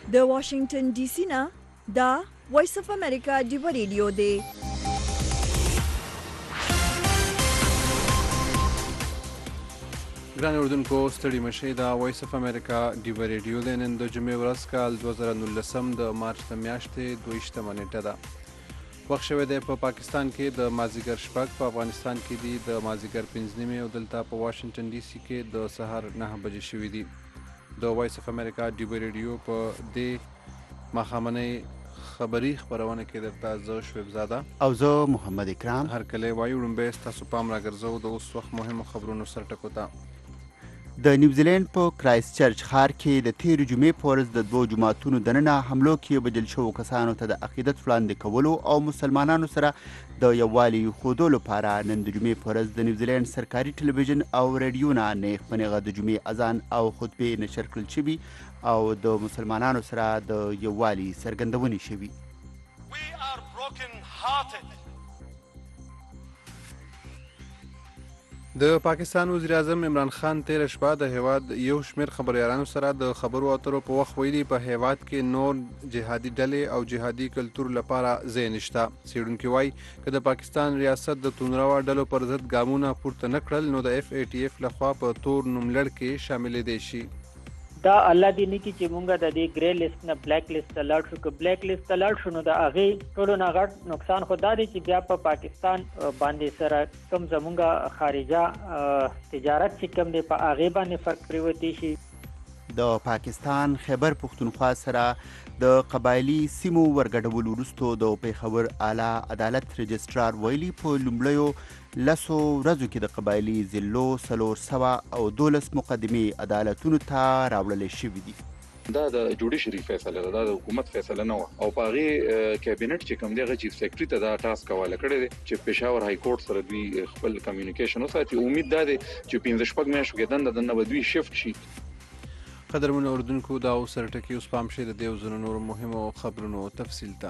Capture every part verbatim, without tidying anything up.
د واشنگټن ډي سي نه دا وایس اف امریکا ډیو ریډیو دی. ګران اردوونکو ستړي مشئ، دا وایس اف امریکا ډیو ریډیو دی. نن د جمعې ورځ کال دوه زره نولسم د مارچ د میاشتې دویشتمه نیټه ده. وخت شوی دی په پاکستان کې د مازدیګر شپږ، په افغانستان کې دي د مازدیګر پنځه نیمې او دلته په واشنګټن ډي سي کې د سهار نهه بجې شوي دي. د وایس اف امریکا ډیو ریډیو په دې ماښامنۍ خبري خپرونه کې درته زه شعیب زاده او زه محمد اکرام هر کله وایو. وړاندې ستاسو پام راګرځو د اوس وخت مهمو خبرونو سرټکو ته. د نیوزیلینډ په کرایست چرچ ښار کې د تېرې جمعې په ورځ د دوو جوماتونو دننه حملو کې وژل شوو کسانو ته د عقیدت وړاندې کولو او مسلمانانو سره د یووالي ښودو لپاره نن د جمعې په ورځ د نیوزیلینډ سرکاري ټلویزیون او ریډیو نه نیغ په نیغه د جمعې اذان او خطبې نشر کړل شوي او د مسلمانانو سره د یووالي څرګندونې شوي. د پاکستان وزیر اعظم عمران خان تېره شپه د هیواد یو شمېر خبریالانو سره د خبرو اترو په وخت ویلي په هیواد کې نور جهادي ډلې او جهادي کلتور لپاره ځای نشته. څېړونکي وایي که د پاکستان ریاست د توندروا ډلو پر ضد ګامونه پورته نه کړل نو د اف ای ټي اف لخوا په تور نوملړ کې شاملېدی شي. دا الله دې نه کړي چې مونږ د دې ګری لیست نه بلیک لیست ته لاړ شو. که بلیک لیست ته لاړ شو نو د هغې ټولو نه غټ نقصان خو دا دی چې بیا په پاکستان باندې سره کوم زمونږ خارجه تجارت چې کوم دی په هغې باندې فرق پرېوتی شي. د پاکستان خیبر پښتونخوا سره د قبایلي سیمو ورګډولو وروسته د پېښور اعلی عدالت رجسټرار ویلي په لومړیو لسو ورځو کې د قبایلي ضلعو څلور سوه او دولس مقدمې عدالتونو ته راوړل شوي دي. دا د جوډیشري فیصله ده، دا د حکومت فیصله نه وه او په هغې کابینټ چې کوم دی هغه چیف سیکرټري ته دا ټاسک حواله کړی دی چې پېښور های کورټ سره دوی خپل کمیونیکیشن وساتي. امید دا دی چې پنځه شپږ میاشتو کې دنده دنده به دوی شفټ شي. قدرمنو اردوونکو دا اوس سرټکي اوس پام شي د دې او ځینو نورو مهمو خبرونو تفصیل ته.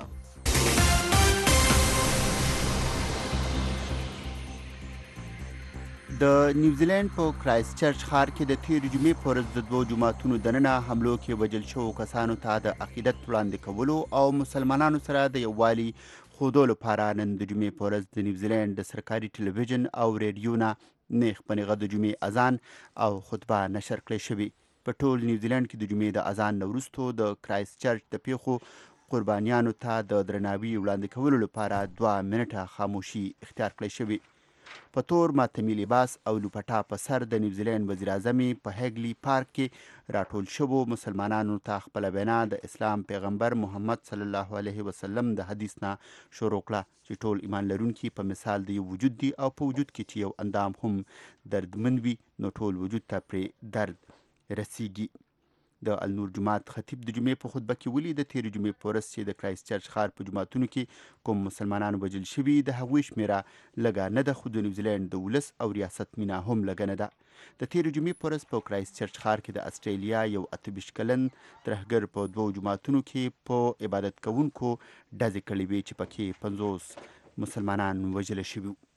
د نیوزیلینډ په کرایست چرچ ښار کې د تېرې جمعې په ورځ د دوو جوماتونو دننه حملو کې وژل شوو کسانو ته د عقیدت وړاندې کولو او مسلمانانو سره د یووالي ښودو لپاره نن د جمعې په ورځ د نیوزیلینډ د سرکاري ټلویزیون او ریډیو نه نیغ په نیغه د جمعې اذان او خطبه نشر کړی شوي. په ټول نیوزیلینډ کې د جمعې د اذان نه وروسته د کرایست چرچ د پیښو قربانیانو ته د درناوي وړاندې کولو لپاره دوه منټه خاموشي اختیار کړی شوي. په تور ماتمي لباس او لوپټا په سر د نیوزیلینډ وزیر اعظم په هیګلي پارک کې راټول شوو مسلمانانو ته خپله وینا د اسلام پیغمبر محمد صلی الله علیه وسلم د حدیث نه شروع کړه چې ټول ایمان لرونکي په مثال د یو وجود دي او په وجود کې چې یو اندام هم دردمند وي نو ټول وجود ته پرې درد رسیږي. د النور جومات خطیب د جمعې په خطبه کې ولي د تېرې جمعې په ورځ چې د کرایست چرچ ښار په جوماتونو کې کوم مسلمانان وژل شوي د هغوی شمېره لږه نه ده خو د نیوزیلینډ د ولس او ریاست مینه هم لږه نه ده. د تېرې جمعې په ورځ په کرایست چرچ ښار کې د اسټرالیا یو اته ویشت کلن ترهګر په دوو جوماتونو کې په عبادت کوونکو ډزې کړې وې چې پکې پنځوس مسلمانان وژل شوي وو.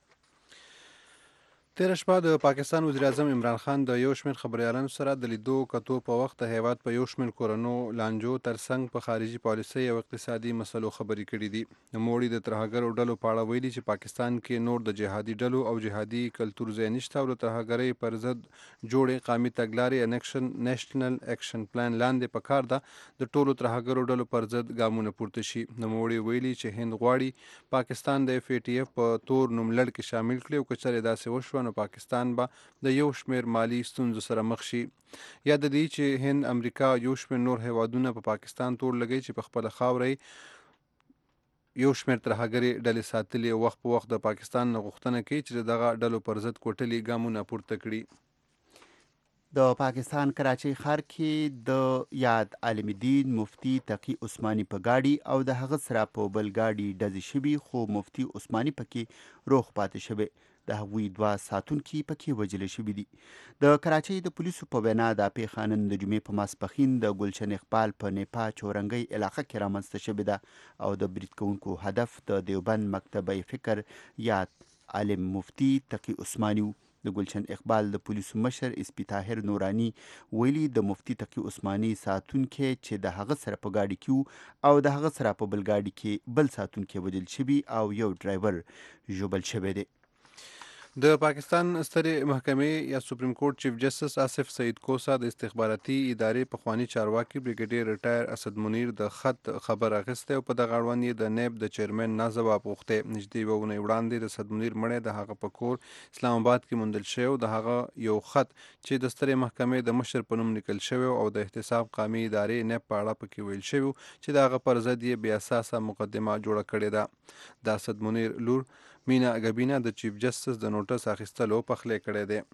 تېره شپه د پاکستان وزیر اعظم عمران خان د یو شمېر خبریالانو سره د لیدو کتو په وخت د هیواد په یو شمېر کورنو لانجو ترڅنګ په خارجي پالیسۍ او اقتصادي مسلو خبرې کړي دي. نوموړي د ترهګرو ډلو په اړه ویلي چې پاکستان کې نور د جهادي ډلو او جهادي کلتور ځای نشته او د ترهګرۍ پر ضد جوړې قامي تګلارې نیشنل اکشن پلان لاندې پکار ده د ټولو ترهګرو ډلو پر ضد ګامونه پورته شي. نوموړي ویلي چې هند غواړي پاکستان د اف ای ټي اف په تور نوملړ کې شامل کړي او که چېرې داسې وشوه نو پاکستان به د یو شمېر مالی ستونزو سره مخ شي. یا د دې چې هند، امریکا او یو شمېر نور هیوادونه په پاکستان تور لګوي چې په خپله خاوره یو شمېر ترهګرې ډلې ساتلي او وخت په وخت د پاکستان نه غوښتنه کوي چې دغه ډلو پر ضد کوټلي ګامونه پورته کړي. د پاکستان کراچۍ ښار کې د یاد عالم دین مفتي تقي عثماني په ګاډي او د هغه سره په بل ګاډي ډزې شوي خو مفتي عثماني پکې روغ پاتې شوی. د هغوی دوه ساتونکي پکې وژل شوي دي. د کراچۍ د پولیسو په وینا دا پیښه نن د جمعې په ماسپښین د ګلشن اقبال په نیپا چورنګۍ علاقه کې رامنځته شوې ده او د برید کوونکو هدف د دیوبند مکتبه فکر یاد عالم مفتي تقي عثماني و. د ګلشن اقبال د پولیسو مشر اسپي طاهر نوراني ویلي د مفتي تقي عثماني ساتونکي چې د هغه سره په ګاډي کې وو او د هغه سره په بل ګاډي کې بل ساتونکي وژل شوي او یو ډرایور ژوبل شوی دی. د پاکستان سترې محکمې یا سپریم کورټ چیف جسټس آصف سعید کوسا د استخباراتي ادارې پخوانی چارواکي بریګیډیر ریټایر اسد منیر د خط خبر اخیستی او په دغه اړوند یې د نیب د چیرمن نه ځواب غوښتی. نږدې یوه اونۍ وړاندې د اسد منیر مړی د هغه په کور اسلام آباد کې موندل شوی او د هغه یو خط چې د سترې محکمې د مشر په نوم لیکل شوی او د احتساب قامي ادارې نیب په اړه پکې ویل شوي چې د هغه پر ضد یې بې اساسه مقدمه جوړه کړې ده. د اسد منیر لور مینا ګبینا د چیف جسټس د نوټس اخیستلو پخلی کړی دی.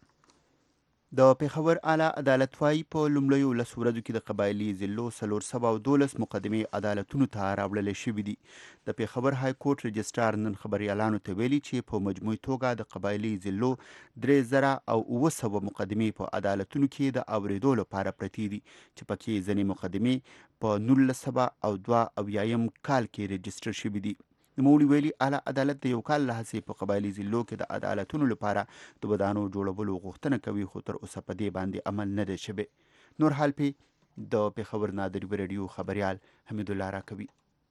د پېښور اعلی عدالت وايي په لومړیو لسو ورځو کې د قبایلي ضلعو څلور سوه او دولس مقدمې عدالتونو ته راوړلې شوي دي. د پېښور های کورټ رجسټرار نن خبریالانو ته ویلي چې په مجموعي توګه د قبایلي ضلعو درې زره او اوه سوه مقدمې په عدالتونو کې د اورېدو لپاره پرتې دي چې پکې ځینې مقدمې په نولس سوه او دوه اویایم کال کې رجسټر شوي دي. نوموړي ویلي اعلی عدالت د یو کال له هڅې په قبایلي ضلعو کې د عدالتونو لپاره د ودانو جوړولو غوښتنه کوي خو تر اوسه په دې باندې عمل نه دی شوی. نور حال پې د پېښور نادری راډیو خبریال حمید الله راکوي.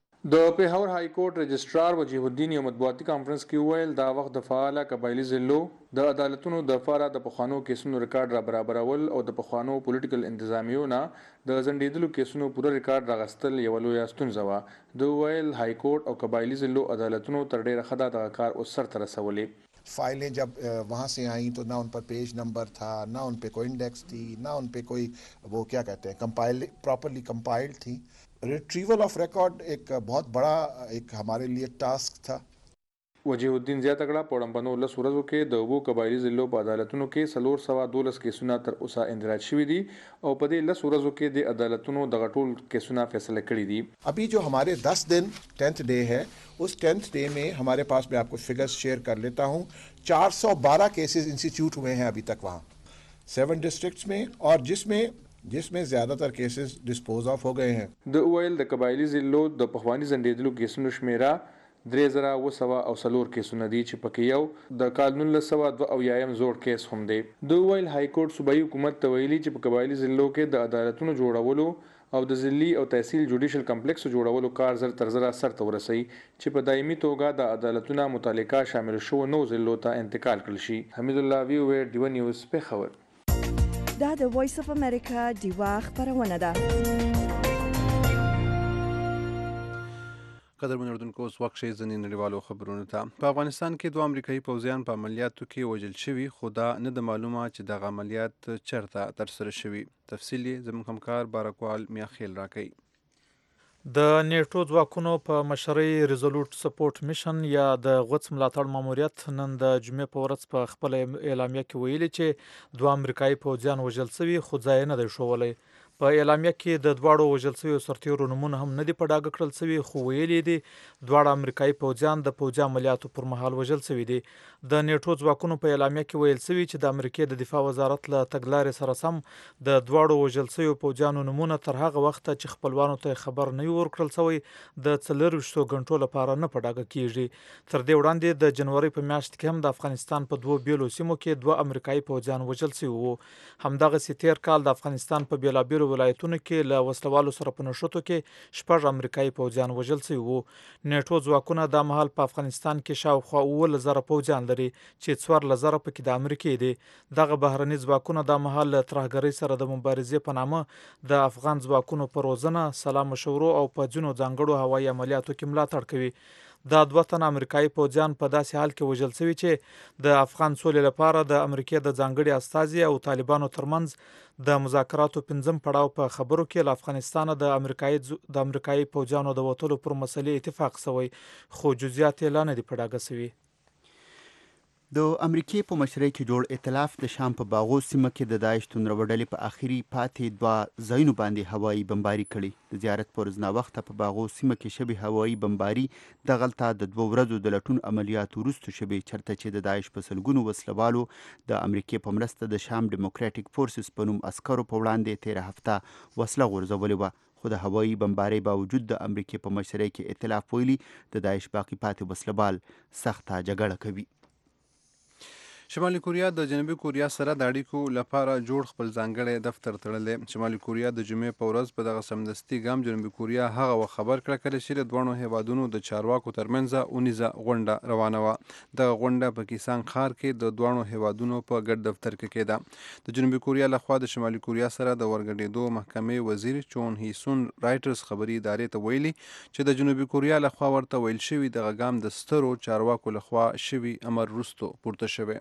د پېښور های کورټ رجسټرار وجیه الدین یو مطبوعاتي کانفرنس کې وویل دا وخت د فعاله قبایلي ضلعو د عدالتونو د لپاره د پخوانو کیسونو ریکارډ را برابرول او د پخوانو پولیټیکل انتظامیو نه د ځنډېدلو کیسونو پوره ریکارډ راغستل یوه لویه ستونزه وه. د ویل های کورټ او قبایلي ضلعو عدالتونو تر ډېره ښه دا دغه کار اوس سرته رسولې. फाइलें जब वहाँ से आई तो ना उन पर पेज नंबर था, ना उन पे कोई इंडेक्स थी, ना उन पे कोई वो क्या कहते हैं कंपाइल प्रॉपरली कंपाइल्ड थी. रिट्रीवल ऑफ रिकॉर्ड एक बहुत बड़ा एक हमारे लिए टास्क था. وجیه الدین زیاته کړه په وړاندې لس ورځو کې د اوو قبایلي ضلعو په عدالتونو کې څلور سوه دولس کیسونه تر اوسه اندراج شوي دي او په دې لس ورځو کې د عدالتونو دغه ټول کیسونه فیصله کړي دي. अभी जो हमारे दस दिन टेंथ डे है उस टेंथ डे में हमारे पास मैं आपको फिगर्स शेयर कर लेता हूँ. चार सौ बारह केसेस इंस्टीट्यूट हुए हैं अभी तक वहाँ सेवन डिस्ट्रिक्ट्स में और जिसमें जिसमें ज्यादातर केसेस डिस्पोज ऑफ हो गए हैं. د ویل د قبایلي ضلعو د پخواني ځنډېدلو کیسونو شمیره درې زره اوه سوه او څلور کیسونه دي چې پکې یو د کال نولس سوه دوه اویایم زوړ کیس هم دی. د ویل های کورټ صوبایي حکومت ته ویلي چې په قبایلي ضلعو کې د عدالتونو جوړولو او د ضلعي او تحصیل جوډیشل کمپلیکس جوړولو کار زر تر زره سرته ورسوي چې په دایمي توګه د عدالتونو متعلقه شامل شوو نو ضلعو ته انتقال کړل شي. حمید الله وی وی ډیو نیوز پېښور. دا د وایس اف امریکا ډیوا خبرونه ده. قدر من اردوونکو اوس وخت شي ځینې نړیوالو خبرونو ته. په افغانستان کې دوه امریکایي پوځیان په عملیاتو کې وژل شوي خو دا نه ده معلومه چې دغه عملیات چیرته ترسره شوي. تفصیل یې زموږ همکار بارکوال میاخیل راکوي. د نیټو ځواکونو په مشرۍ ریزولوټ سپورټ میشن یا د غوڅ ملاتړ ماموریت نن د جمعې په ورځ په خپل اعلامیه کې ویلي چې دوه امریکایي پوځیان وژل شوي خو ځای نه دی ښوولی. په اعلامیه کې د دواړو وژل شویو سرتیرو نومونه هم نه دي په ډاګه کړل شوي خو ویلي دي دواړه امریکایي پوځیان د پوځي عملیاتو پر مهال وژل شوي دي. د نیټو ځواکونو په اعلامیه کې ویل شوي چې د امریکې د دفاع وزارت له تګلارې سره سم د دواړو وژل شویو پوځیانو نومونه تر هغه وخته چې خپلوانو ته خبر نه وي ورکړل شوی د څلرویشتو غنټو لپاره نه په ډاګه کیږي. تر دې وړاندې د جنوري په میاشت کې هم د افغانستان په دوو بیلو سیمو کې دوه امریکایي پوځیان وژل شوي وو. همدغسې تیر کال د افغانستان په بیلابیلو ولایتونو کې له وسلوالو سره په نښتو کې شپږ امریکایي پوځیان وژل شوي وو. نیټو ځواکونه دا مهال په افغانستان کې شاوخوا اوولس زره پوځیان لري چې څوارلس زره پکې د امریکې دي. دغه بهرني ځواکونه دا مهال له ترهګرۍ سره د مبارزې په نامه د افغان ځواکونو په روزنه، سلا مشورو او په ځینو ځانګړو هوایي عملیاتو کې ملاتړ کوي. دا دوه تنه امریکایي پوځیان په داسې حال کې وژل شوي چې د افغان سولې لپاره د امریکې د ځانګړي استازي او طالبانو ترمنځ د مذاکراتو پنځم پړاو په خبرو کې له افغانستانه د امریکایي د امریکایي پوځیانو د وتلو پر مسلې اتفاق شوی خو جزئیات یې لا نه دي په ډاګه شوي. د امریکې په مشرۍ کې جوړ ائتلاف د شام په باغو سیمه کې د داعش توندرو ډلې په آخري پاتې دوه ځایونو باندې هوایي بمباري کړې. د زیارت پر ورځ ناوخته په باغو سیمه کې شبې هوایي بمباري دغلته د دوه ورځو د لټون عملیاتو وروسته شوې چرته چې د داعش په سلګونو وسلوالو د امریکې په مرسته د شام ډیموکراټیک فورسز په نوم عسکرو په وړاندې تېره هفته وسله غورځولې وه خو د هوایي بمبارۍ باوجود د امریکې په مشرۍ کې ائتلاف ویلي د داعش باقي پاتې وسلوال سخته جګړه کوي. شمالي کوریا د جنوبي کوریا سره د اړیکو لپاره جوړ خپل ځانګړی دفتر تړلی. شمالي کوریا د جمعې په ورځ په دغه سمدستي ګام جنوبي کوریا هغه وخت خبر کړه کله چې د دواړو هیوادونو د چارواکو ترمنځ اونیزه غونډه روانه وه. دغه غونډه په کیسان ښار کې د دواړو هیوادونو په ګډ دفتر کې کېده. د جنوبي کوریا لخوا د شمالي کوریا سره د ورګډېدو محکمې وزیر چون هیسون رایټرز خبري ادارې ته ویلي چې د جنوبي کوریا لخوا ورته ویل شوي دغه ګام د سترو چارواکو لخوا شوي امر وروسته پورته شوی.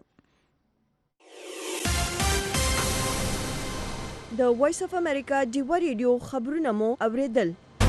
د وایس اف امریکا ډیوا ریډیو خبرونه مو اوریدل.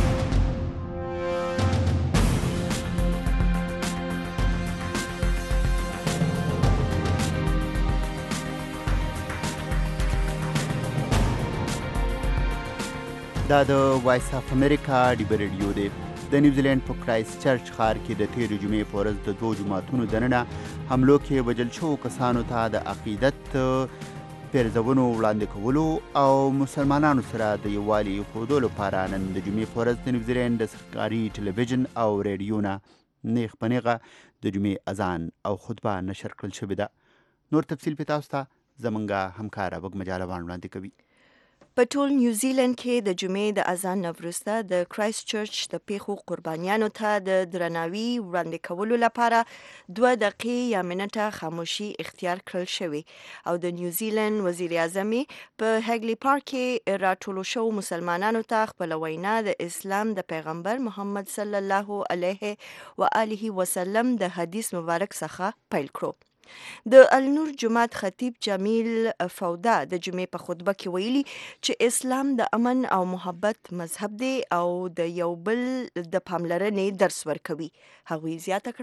دا د وایس اف امریکا ډیوا ریډیو دی. د نیوزیلینډ په کرایست چرچ ښار کې د تېرې جمعې په ورځ د دوو جوماتونو دننه حملو کې وژل شوو کسانو ته د عقیدت پیرزونو وړاندې کولو او مسلمانانو سره د یووالي ښودلو لپاره نن د جمعې په ورځ د نیوزیلینډ د سرکاري ټلویزیون او ریډیو نه نیغ په نیغه د جمعې اذان او خطبه نشر کړل شوې ده. نور تفصیل په تاسو ته زمونږ همکاره وګ مجالوان وړاندې کوي. په ټول نیوزیلند کې د جمعې د اذان نه وروسته د کرایست چرچ د پیښو قربانیانو ته د درناوي وړاندې کولو لپاره دوه دقیقې یا منټه خاموشي اختیار کړل شوې او د نیوزیلند وزیر اعظم په هګلی پارک کې راټولو شوو مسلمانانو ته خپل وینا د اسلام د پیغمبر محمد صلی الله علیه و آله وسلم د حدیث مبارک څخه پیل کړو. د النور جماعت خطیب جمیل فودا د جمعې په خطبه کې ویلي چې اسلام د امن او محبت مذهب دی او د یو بل د پاملرنې درس ورکوي. هغوی زیاته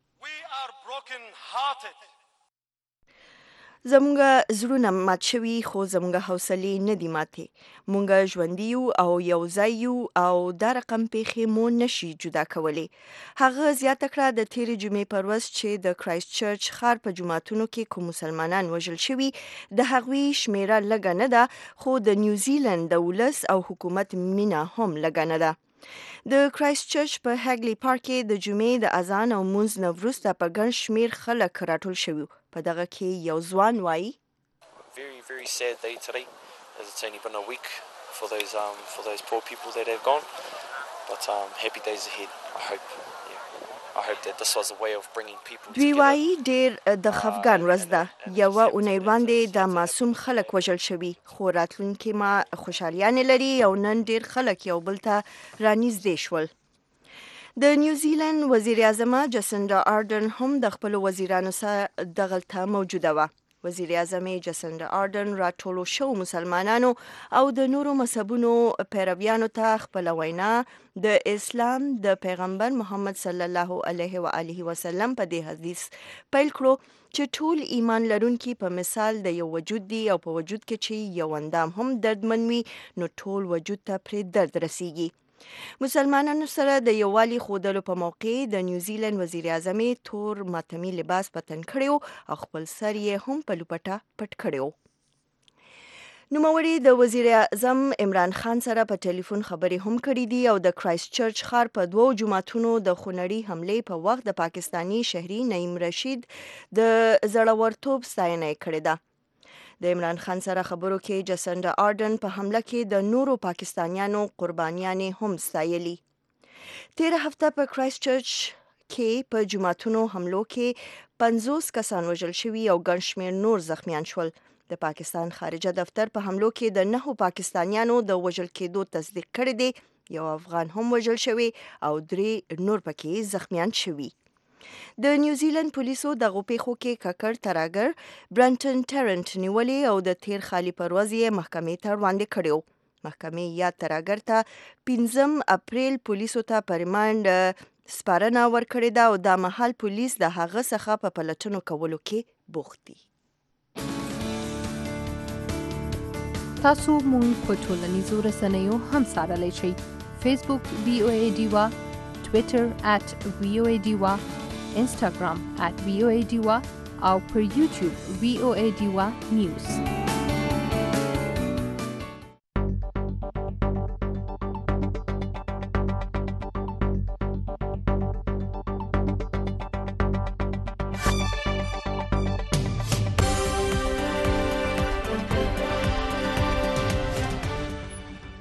کړه زمونږ زړونه مات شوي خو زمونږ حوصلې نه دي ماتې. مونږ ژوندي یو او یو ځای یو او دا رقم پیښې مو نشي جدا کولی. هغه زیاته کړه د تېرې جمعې پر ورځ چې د کرایست چرچ ښار په جوماتونو کې کوم مسلمانان وژل شوي د هغوی شمیره لږه نه ده خو د نیوزیلند د ولس او حکومت مینه هم لږه نه ده. د کرایست چرچ په هګلی پارک کې د جمعې د اذان او مونځ نه وروسته په ګڼ شمېر خلک راټول شوي. په دغه کې یو ځوان وایي Very, very sad day today as it's only been a week for those um for those poor people that have gone, but um happy days ahead. I hope yeah I hope that this was a way of bringing people دوی together. وایي ډېر د خفګان ورځ ده. یوه اونۍ وړاندې د معصوم خلک وژل شوي خو راتلونکي ما خوشحالیانې لري او نن ډېر خلک یو بل ته رانږدې شول. د نیوزیلند وزیر اعظم جسنډا آردن هم د خپل وزیرانو سره دغلته موجوده وه. وزیر اعظم جسنډا آردن راټولو شوو مسلمانانو او د نورو مذهبونو پیرویانو ته خپل وینا د اسلام د پیغمبر محمد صلی الله علیه و آله وسلم په دې حدیث پیل کړو چې ټول ایمان لرونکي په مثال د یو وجود دی او په وجود کې چې یو اندام هم دردمن وي نو ټول وجود ته پرې درد رسیږي. مسلمانانو سره د یووالي ښودلو په موقع د نیوزیلند وزیر اعظم تور ماتمي لباس په تن کړی او خپل سر یې هم په لوپټه پټ کړی و. نوموړي د وزیر اعظم عمران خان سره په ټلیفون خبرې هم کړې دي او د کرایست چرچ ښار په دوو جوماتونو د خونړۍ حملې په وخت د پاکستاني شهري نعیم رشید د زړورتوب ستاینه یې کړې ده. د عمران خان سره خبرو کې جسنډا آردن په حمله کې د نورو پاکستانیانو قربانیانې هم ستایلي. تېره هفته په کرایست چرچ کې په جوماتونو حملو کې پنځوس کسان وژل شوي او ګڼ شمېر نور زخمیان شول. د پاکستان خارجه دفتر په حملو کې د نهو پاکستانیانو د وژل کېدو تصدیق کړی دی. یو افغان هم وژل شوی او درې نور پکې زخمیان شوي. د نیوزیلند پولیسو دغو پیښو کې ککړ ترهګر برنټن ټرنټ نیولې او د تیر خالي پر ورځ یې محکمې ته وړاندې کړی و. محکمې یا ترهګر ته پنځم اپریل پولیسو ته په ریمانډ سپارنه ورکړې ده او دا مهال پولیس د هغه څخه په پلټنو کولو کې بوخت دي. تاسو مونږ په ټولنیزو رسنیو هم څارلی شئ. فیسبوک وی او ای ډیوا، ټویټر ات وی او ای ډیوا، انسټاګرام ات وی او ای ډیوا او پر یوټیوب وی او ای ډیوا نیوز.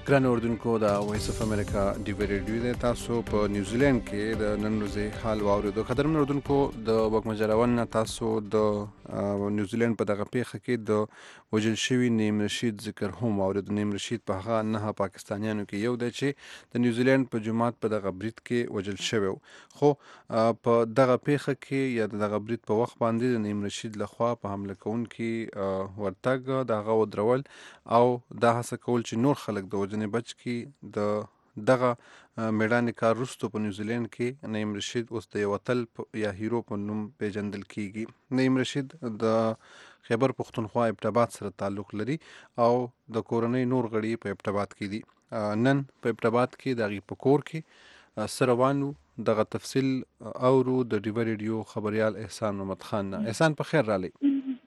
ګران اوردونکو د وایس اف امریکا ډي وی ریډیو د تاسو په نیوزیلند کې د نن ورځې حال واوریدو. قدرمن اوردونکو د وګمجراون تاسو د نیوزیلند په دغه پیښه کې د وجل شوی نیم رشید ذکر هم واورید. نیم رشید په هغه نه پاکستانیانو کې یو دی چې د نیوزیلند په جماعت په دغه برید کې وجل شوی، خو په دغه پیښه کې یا دغه برید په وخت باندې د نیم رشید لخوا په حمله کوونکي ورتګ دغه ودرول او دا هڅه کول چې نور خلک د وجنې بچ کی. د دغه میډان کار وروسته په نیوزیلند کې نعیم رشید اوس د یو اتل یا هیرو په نوم پیژندل کیږي. نعیم رشید د خیبر پختونخوا ابټاباد سره تعلق لري او د کورنۍ نور غړي په ابټاباد کې دي. نن په ابټاباد کې د غي په کور کې سروانو دغه تفصیل اورو د ډیو ریډیو خبريال احسان محمد خان. احسان په خیر رالی.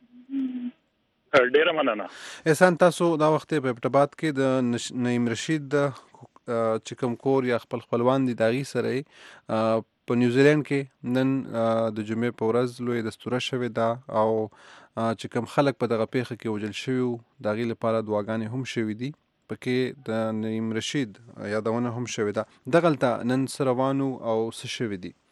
ډیره مننه. احسان تاسو دا وخت په ابټاباد کې د نعیم رشید د چې کوم کور یا خپل خپلوان دي داغي سره په نیوزیلند کې نن د جمعې په ورځ لوی دستوره شوې ده او چې کوم خلک په دغه پیښه کې وجل شوي داغي لپاره دعاګانې هم شوې دي. پکې د نعیم رشید یادونه هم شوې ده. دغلته نن سروانو او څه شوي دي؟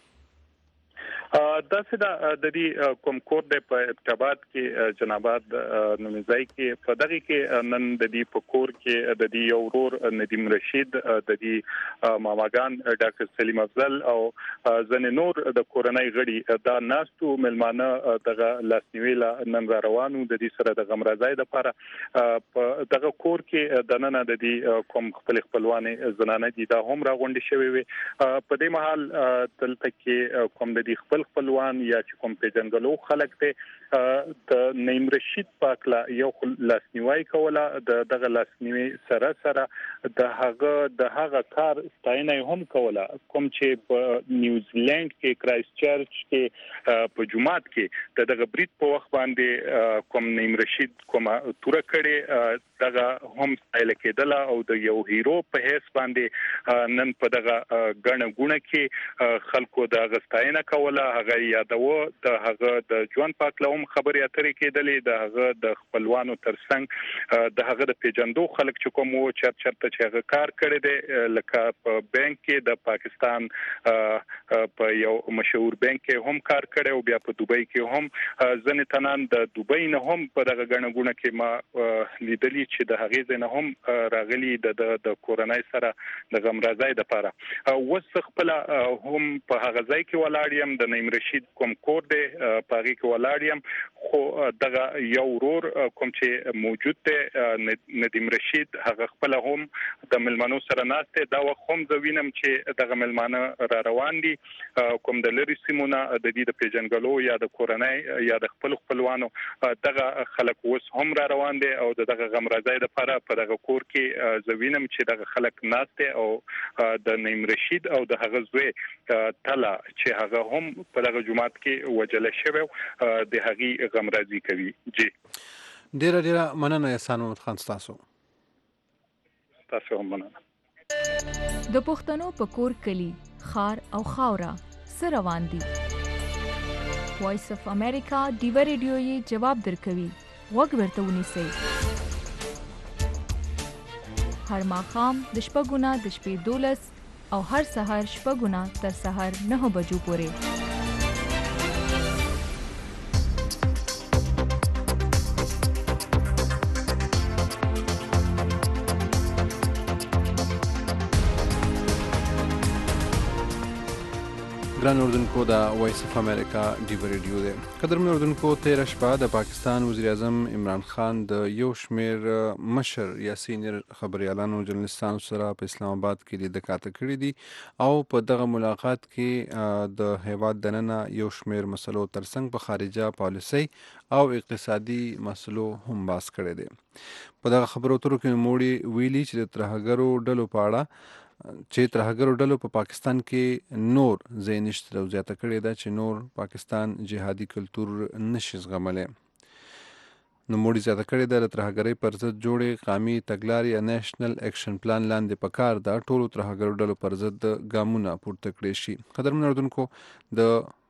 دا سدا د دې کوم کور د په ابټاباد کې جناباد نومځای کې په دغه کې نن د دې په کور کې د دې یو ورور ندیم رشید د دې ماماګان ډاکټر سلیم افضل او ځنې نور د کورنۍ غړي دا ناستو ملمانه دغه لاسنیویلا نن را روانو د دې سره د غمرازای د لپاره په دغه کور کې د نن د دې کوم خپل خپلوانې زنانه دي دا هم را غونډې شوی وي. په دې محل تلته کې کوم د دې خپل خپلوان یا چې کوم پیژنګلو خلک ته د نعیم رشید پاکلا یو لاسنیوي کوله د دغه لاسنیوي سره سره د هغه د هغه کار ستاینه هم کوله کوم چې په نیوزیلند کې کرایست چرچ کې په جمعات کې د دغه برید په وخت باندې کوم نعیم رشید کوم تور کړي دغه هم ستایل کېدله او د یو هیرو په هیڅ باندې نن په دغه غنه غونه کې خلکو د غستاینه کوله. هغه یادو د هغه د ژوند پاکلوم خبرې اترې کېدلې د هغه د خپلوانو ترڅنګ د هغه د پیجندو خلک چې کوم وو چر چرته چې هغه کار کړی دی لکه په بانک کې د پاکستان په یو مشهور بانک کې هم کار کړی او بیا په دوبۍ کې هم ځنې تنان د دوبۍ نه هم په دغه غنغونه کې ما لیدلی چې د هغه ځنه هم راغلي د د کورنۍ سره د غمرازای د لپاره وس خپل هم په هغه ځای کې ولاړ د نعیم رشید کوم کور دی پاغي کې ولاړ خو دغه یو ورور کوم چې موجود دی ندیم رشید هغه خپل هم د ملمنو سره ناشته دا وخت هم زوینم چې دغه ملمانه را روان دي کوم د لری سیمونه د دې د پیژنګلو یا د کورنۍ یا د خپل خپلوانو دغه خلک وس هم را روان دي او دغه غمرازای د لپاره په دغه کور کې زوینم چې دغه خلک ناشته او د نعیم رشید او د هغه زوی تلا چې هغه هم په دغه جمعات کې وجل شوی د هغي غمرازي کوي. جی ډیره ډیره مننه احسان محمد خان. تاسو تاسو هم مننه. د پښتنو په کور کلی خار او خاورا سره روان دي. وایس اف امریکا ډیو ریډیو یې جواب درکوي. وګ ورته ونیسئ. هر ماښام د شپږونه د شپې دولس او هر سحر شپږونه تر سحر نه بجو پورې. ګران اردوونکو د وایس اف امریکا ډیو ریډیو دی. قدرمن اردوونکو تیره شپه د پاکستان وزیر اعظم عمران خان د یو شمیر مشر یا سینیر خبريالانو جرنالستانو سره په اسلام آباد کې لیدل کاته کړی دي او په دغه ملاقات کې د هیواد دننه یو شمیر مسلو ترڅنګ په خارجه پالیسي او اقتصادي مسلو هم باس کړی دي. په دغه خبرو اترو کې موړي ویلي چې د ترهګرو ډلو په اړه چې ترهګرو ډلو په پاکستان کې نور ځای نشته او زیاته کړې ده چې نور پاکستان جهادي کلتور نشي زغملی. نو موړي زیاته کړې ده د ترهګرۍ پر ضد جوړې قامي تګلارې یا نیشنل اکشن پلان لاندې پکار ده ټولو ترهګرو ډلو پر ضد ګامونه پورته کړی شي. قدرمن اردوونکو د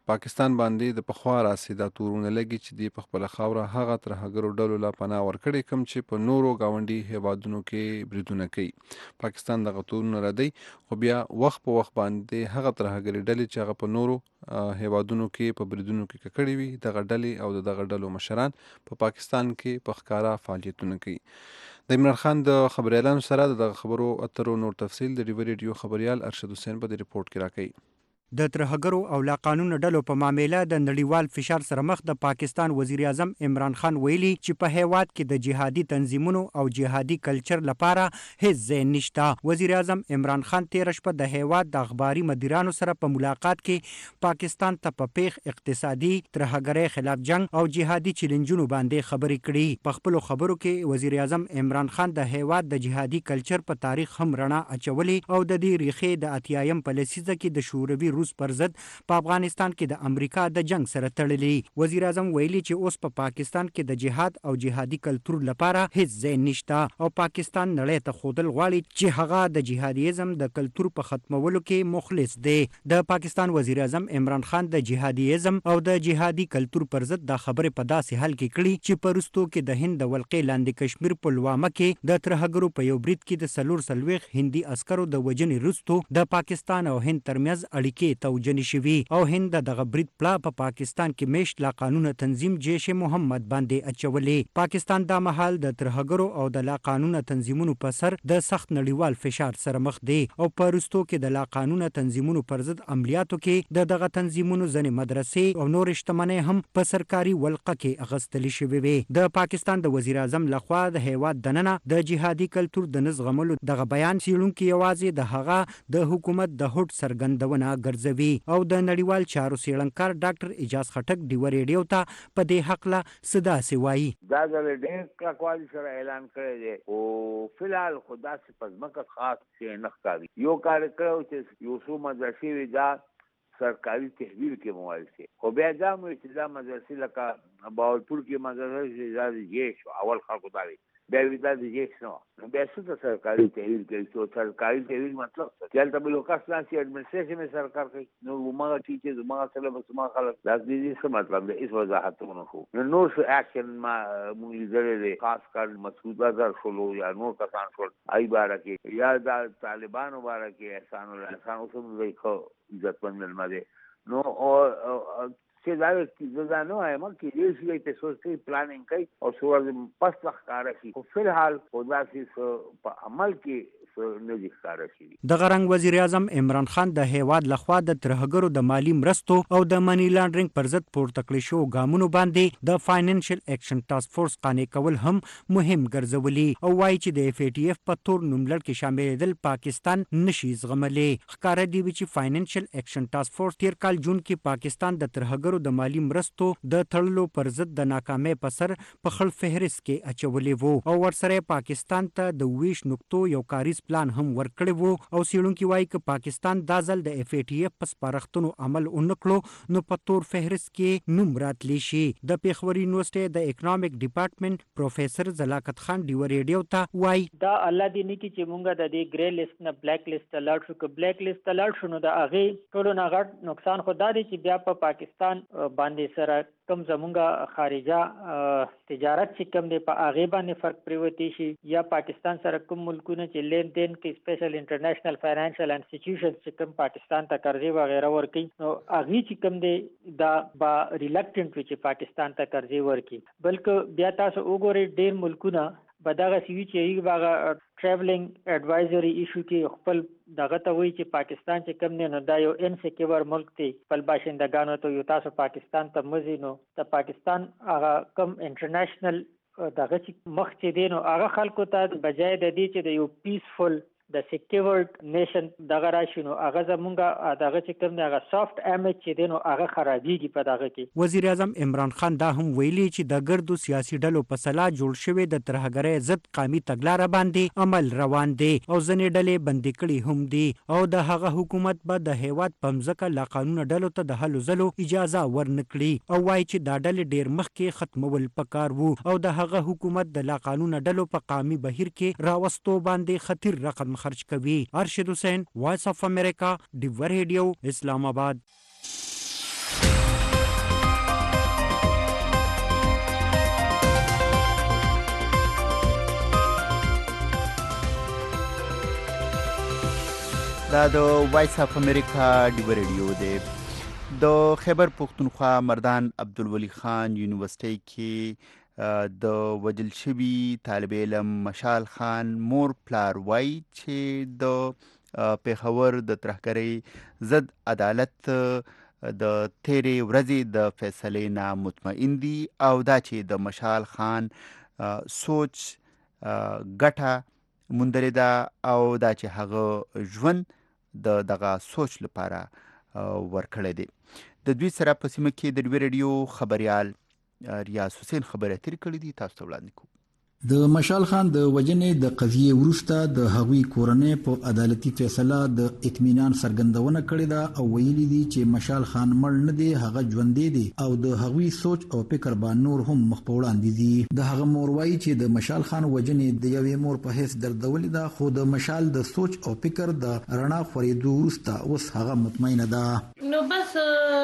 پاکستان باندې د پخوا راسي دا تورونه لګي چې دی په خپل خاوره هغه ترهګرو ډلو لا پناه ورکړي کوم چې په نورو گاونډي هیوادونو کې بریدونه کوي. پاکستان دغه تورونه ردی خو بیا وخت په وخت باندې هغه ترهګري ډلې چې هغه په نورو هیوادونو کې په بریدونو کې ککړې وي دغه ډلې او دغه ډلو مشران په پاکستان کې په ښکارا فعالیتونه کوي. د عمران خان د خبريالانو سره د خبرو اترو نور تفصیل د ډیوی ریډیو خبريال ارشد حسین په ریپورت کې راکړي. د ترهګرو او لا قانون ډلو په معاملې د نړیوال فشار سره مخ د پاکستان وزیر اعظم عمران خان ویلي چې په هیواد کې د جهادي تنظیمونو او جهادي کلچر لپاره هیڅ ځای نشته. وزیر اعظم عمران خان تیر شپه د هیواد د اخباري مدیرانو سره په ملاقات کې پاکستان ته په پیښ اقتصادي ترهګرۍ خلاف جنگ او جهادي چیلنجونو باندې خبرې کړي. په خپل خبرو کې وزیر اعظم عمران خان د هیواد د جهادي کلچر په تاریخ هم رڼا اچولي او د دې ریښې د اتیایم په لسیزه کې د شوروي روس پر ضد په افغانستان کې د امریکا د جنگ سره تړلي. وزیر اعظم ویلي چې اوس په پا پاکستان کې د جهاد او جهادي کلتور لپاره هیڅ ځای نشته او پاکستان نړۍ ته ښودل غواړي چې هغه د جهادیزم د کلتور په ختمولو کې مخلص دی. د پاکستان وزیر اعظم عمران خان د جهادیزم او د جهادي کلتور پر ضد د خبرې په داسې حل کې کړي چې په وروستو کې د هند د ولقې لاندې کشمیر پلوامه کې د ترهګرو په یو برید کې د څلور څلوېښت هندي عسکرو د وژنې وروستو د پاکستان او هند ترمنځ اړیکې توجنې شوي او هند دغه برید پلا په پا پاکستان کې میشت لا قانون تنظیم جیش محمد باندې اچولې. پاکستان دا مهال د ترهګرو او د لا قانون تنظیمونو په سر د سخت نړیوال فشار سره مخ دی او په وروستو کې د لا قانون تنظیمونو پر ضد عملیاتو کې د دغه تنظیمونو ځنې مدرسې او نور شتمنۍ هم په سرکاري ولقه کې اغستلې شوې وي. د پاکستان د وزیر اعظم لخوا د هیواد دننه د جهادي کلتور د نزغملو دغه بیان څیړونکي یوازې د هغه د حکومت د هوټ سرګندونه ګرځوي او د نړیوال چارو څېړنکار ډاکټر اجاز خټک ډیوه ریډیو ته په دې حقله صدا سی وایي. دا د ډېر کلکوالي سره اعلان کړی دی او فلحال خو داسې په ځمکه خاص شی نه ښکاري. یو کار کړی چې یو څو مدرسې وي دا سرکاري تحویل کې موایل شي خو بیا دا مو چې دا مدرسې لکه باولپور کې مدرسې دا د جیش اول خلکو دا وي بیا وي دا د جیش نه بیا څه ته سرکاري تحویل کوي. چې سرکاري تحویل مطلب څه چې هلته به یو کس ناستي اډمنسټریشن یې سرکار کوي نو هماغه ټیچرز هماغه سلیبس هماغه خلک دا د دې څه مطلب دی هېڅ وضاحت ونه کړو. نو نور څه اکشن ما موږ لیدلی دی خاص کر مسعود اظهر شولو یا نور کسان شول ای باره کې یا دا طالبانو باره کې احسان الله احسان اوس هم دوی ښه عزتمند مېلمه دی نو چې دا چې دا نه وایم چې دې شي په سوچي پلانینګ کوي او څو پس ښکاره شي خو فلحال خو داسې په عمل کې نه دي ښکاره شوي. دغه رنګ وزیر اعظم عمران خان د هیواد لخوا د ترهګرو د مالي مرستو او د منی لانډرینګ پر ضد پورته کړی شوو ګامونو باندې د فاینانشل ایکشن ټاسک فورس قانع کول هم مهم ګرځولي او وایي چې د اف ای ټي اف په تور نوملړ کې شاملېدل پاکستان نشي زغملی. ښکاره دی چې فاینانشل ایکشن ټاسک فورس تیر کال جون کې پاکستان د ترهګرو د مالي مرستو د تړلو پر ضد د ناکامۍ په سر په خړ فهرست کې اچولې وو او ورسره پاکستان ته د ویش نقطو یو کاریز پلان هم ورکړی وو او څېړونکي وایي که پاکستان دا ځل د اف ای ټي اف په سپارښتنو عمل ونه کړو نو په تور فهرست کې نوم راتلی شي. د پېښور یونیورسټۍ د اکنامک ډپارټمنټ پروفیسر زلاکت خان ډیوه ریډیو ته وایي دا الله دې نه کړي چې مونږ د دې ګرې لیست نه بلیک لیست ته لاړ شو. که بلیک لیست ته لاړ شو نو د هغې ټولو نه غټ نقصان خو دا دی چې بیا په پاکستان باندې سره کوم زمونږ خارجه تجارت چې کوم دی په هغې باندې فرق پرېوتی شي یا پاکستان سره کوم ملکونه چې لین دین کې سپیشل انټرنیشنل فاینانشل انسټیټیوشنز چې کوم پاکستان ته قرضې وغیره ورکوي نو هغې چې کوم دی دا به ریلکټنټ وي چې پاکستان ته قرضې ورکړي. بلکې بیا تاسو وګورئ ډېر ملکونه به دغسې وي چې هغوی به هغه ټریولینګ ایډوایزري ایشو کې خپل دغه ته وایي چې پاکستان چې کوم دی نو دا یو انسیکیور ملک دی خپل باشندګانو ته یو تاسو پاکستان ته مه ځئ نو د پاکستان هغه کوم انټرنیشنل دغه چې مخ چې دی نو هغه خلکو ته بجای د دې چې د یو پیسفل د سیکیورډ نیشن دغه راشي نو هغه زمونږ دغه چې کوم دی هغه سافت امیج چې دی نو هغه خرابېږي په دغه کې. وزیر اعظم عمران خان دا هم ویلي چې د ګردو سیاسي ډلو په سلا جوړ شوی د ترهګرۍ ضد قامي تګلاره باندې عمل روان دی او ځینې ډلې بندي کړي هم دي او د هغه حکومت به د هیواد په مځکه لا قانونه ډلو ته د هلو ځلو اجازه ورنه کړي او وایي چې دا ډلې ډېر مخکې ختمول پکار وو او د هغه حکومت د لا قانونه ډلو په قامي بهیر کې راوستو باندې خطر رقم خرج کوي. ارشد حسین، وائس آف امریکا، ډیوه ریډیو، اسلام آباد. دا د وایس اف امریکا ډیو ریډیو دی. د خیبر پختونخوا مردان عبدالولي خان یونیورسيټي کې د وجل شوي طالب علم مشال خان مور پلار وای چې د پیښور د ترهګرۍ ضد عدالت د تیرې ورځې د فیصلې نه مطمئن دي او دا چې د مشال خان سوچ ګټه موندلې ده او دا چې هغه ژوند د دغه سوچ لپاره ورکړی دی. د دوی سره په سیمه کې د ډیو ریډیو خبريال ریاض حسین خبرې اترې کړې دي. تاسو ته وړاندې کوو. د مشال خان د وجنې د قضیې وروسته د هغوی کورنۍ په عدالتي فیصله د اطمینان څرګندونه کړې ده او ویلي دي چې مشال خان مړ نه دی، هغه ژوندی دی او د هغوی سوچ او فکر به نور هم مخ په وړاندې دي. د هغه مور وایي چې د مشال خان وجنې د یوې مور په حیث دردولې ده، خو د مشال د سوچ او فکر د رڼا خورېدو وروسته اوس هغه مطمئنه ده. نو بس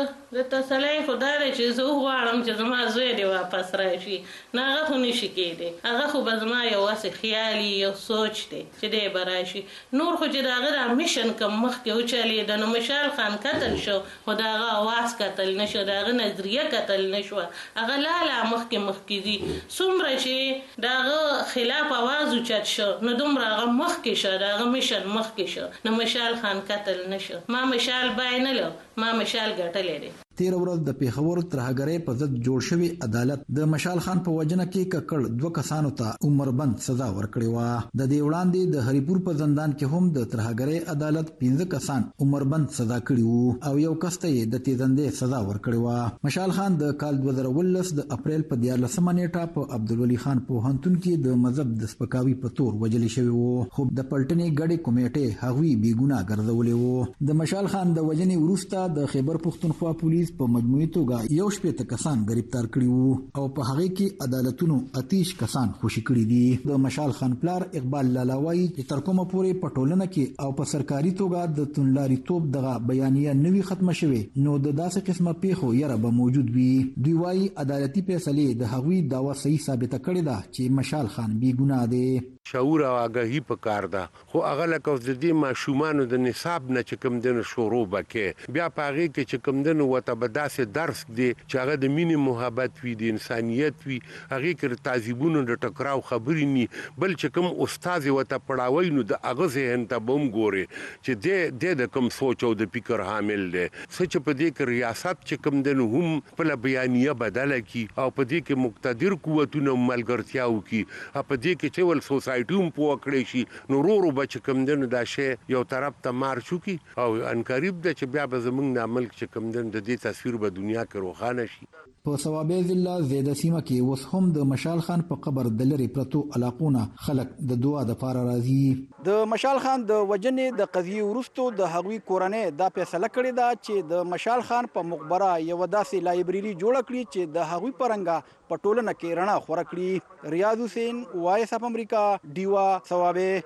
د تسلی خدای دی چې زه غواړم چې زما زوی دی واپس راشي. نه هغه خو نشي کېدی، هغه خو به زما یو واسې خیالي یو سوچ دی چې دی به راشي. نور خو چې د هغه دا میشن کوم مخکې وچلېده نو مشال خان قتل شو خو د هغه اواز قتل نه شو، د هغه نظریه قتل نه شوه. هغه لالا مخکې مخکې دي. څومره چې د هغه خلاف اواز اوچت شو نو دومره هغه مخکې شو، د هغه میشن مخکې شو. نو مشال خان قتل نه شو. ما مشال بای نه لو، ما مشال ګټلې دی. تیر ورځ د پیښور ترهګرۍ په ضد جوړ شوی عدالت د مشال خان په وجنه کې ککړ دوه کسانو ته عمر بند سزا ورکړې و. د دې وړاندې د هریپور په زندان کې هم د ترهګرۍ عدالت پنځه کسان عمر بند سزا کړي وو او یو کس ته د تیزندې سزا ورکړې و. مشال خان د کال دوه زره ولس د اپریل په دیارلسمه نیټه په عبدالولي خان پوهنتون کې د مذهب د سپکاوي په تور وجلې شوی وو، خو د پلټنې ګډې کمیټې هغوی بې ګناه ګرځولې وو. د مشال خان د وجنې وروسته د خیبر پختونخوا پولیس په مجموعي توګه یو شپېته کسان گرفتار کړي وو او په هغه کې عدالتونو اتیش کسان خوشي کړي دي. د مشال خان پلار اقبال لالاوي چې تر کومه پورې په ټولنه کې او په سرکاري توګه د تونلاري توپ دغه بیانیه نوي ختمه شوي نو د داسې قسمه پیښو یره به موجود وي. دوی وايي عدالتي فیصلې د هغوی دعوا صحیح ثابته کړې ده چې مشال خان بې ګناه دی. شعور او آگاهی په کار ده، خو هغه لکه د دې ماشومانو د نصاب نه چې کوم دنه شروع بکې بیا په هغه کې چې کوم دنه وته به داسې درس دی چې هغه د مینې محبت وي، د انسانیت وي، هغه کې تعذيبونو د ټکراو خبرې ني، بل چې کوم استاد وته پړاوي نو د هغه ذهن ته بم ګوري چې د د کوم سوچ او د فکر حامل دی. سچ په دې کې ریاست چې کوم دنه هم په بیانیه بدله کی او په دې کې مقتدر قوتونه ملګرتیاو کی، په دې کې چې ول سوسایټي هم پوکړې شي نو ورو بچ کوم دنه دا شی یو طرف ته مار شو کی او ان قریب د چې بیا به زمونږ د عمل چې کوم دنه د دې تصویر به دنیا کې روښانه شي. په ثوابه ضلع زیده سیمه کې اوس هم د مشال خان په قبر د لری پرتو علاقونه خلک د دعا د پاره راځي. د مشال خان د وجنې د قضیې وروسته د هغوی کورنۍ دا فیصله کړې ده چې د مشال خان په مقبره یو داسې لایبرری جوړ کړي چې د هغوی پرنګا په ټولنه کې رڼا خور کړي. ریاض حسین، وایس اف امریکا، ډیوا ثوابه.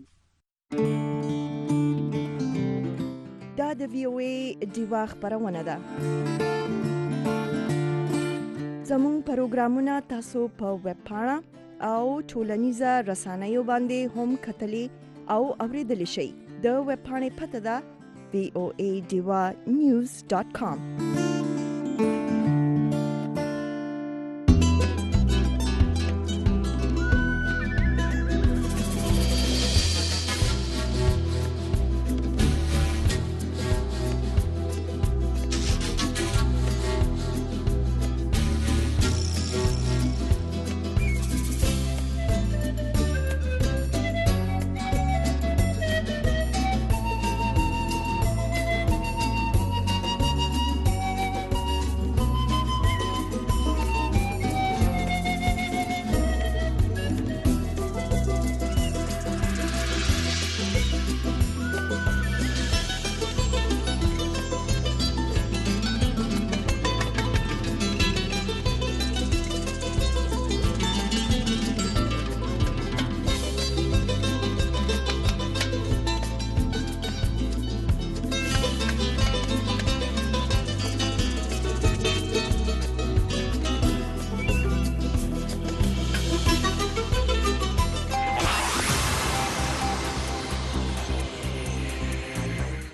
دا د وی او ای ډیوا خبرونه ده. زمون پروګرامونه تاسو په ویب پاڼه او ټولنیزه رسنیو باندې هم کتلی او اوریدلی شئ. د ویب پاڼې پته ده وی او ای ډیوا نیوز ډاٹ کام.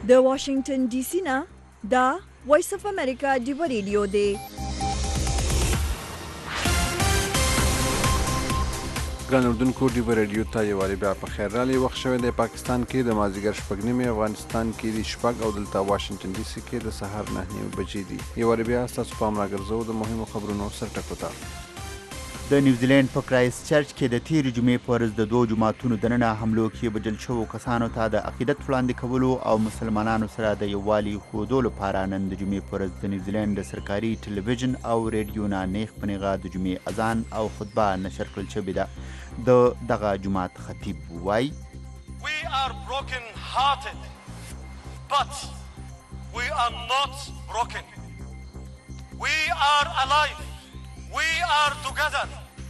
د واشنگټن ډي سي نه دا وایس اف امریکا ډیو ریډیو دی. ګران اردوونکو ډیو ریډیو ته یو وارې بیا په خیر راغلی. وخت شوی دی پاکستان کې د مازدیګر شپږ نیمې، افغانستان کې د شپږ او دلته واشنګټن ډي سي کې د سهار نهه نیمې بجې دي. یو وارې بیا ستاسو پام راګرځوو د مهمو خبرونو سرټکو ته. د نیوزیلینډ په کرایست چرچ کې د تیرې جمعې په ورځ د دوو جوماتونو دننه حملو کې وژل شوو کسانو ته د عقیدت وړاندې کولو او مسلمانانو سره د یووالي ښودو لپاره نن د جمعې په ورځ د نیوزیلینډ د سرکاري ټلویزیون او ریډیو نه نیغ په نیغه د جمعې اذان او خطبه نشر کړل شوې ده. د دغه جومات خطیب وایي We are broken hearted but we are not broken. We are alive. We are together.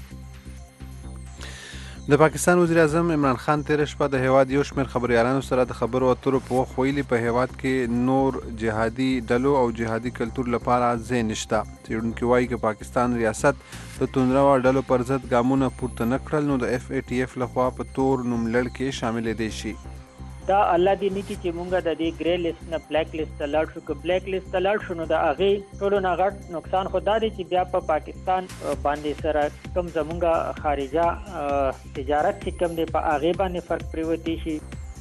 د پاکستان وزیر اعظم عمران خان تېره شپه د هیواد یو شمېر خبریالانو سره د خبرو اترو په وخت ویلي په هیواد کې نور جهادي ډلو او جهادي کلتور لپاره ځای نشته. څېړونکي وایي که پاکستان ریاست د توندروا ډلو پر ضد ګامونه پورته نه کړل نو د اف ای ټي اف لخوا په تور نوملړ کې شاملېدی شي. دا الله دې نه کړي چې مونږ د دې ګری لیست نه بلیک لیست ته لاړ شو. که بلیک لیست ته لاړ شو نو د هغې ټولو نه غټ نقصان خو دا دی چې بیا په پاکستان باندې سره کوم زمونږ خارجه تجارت چې کوم دی په هغې باندې فرق پرېوتی شي.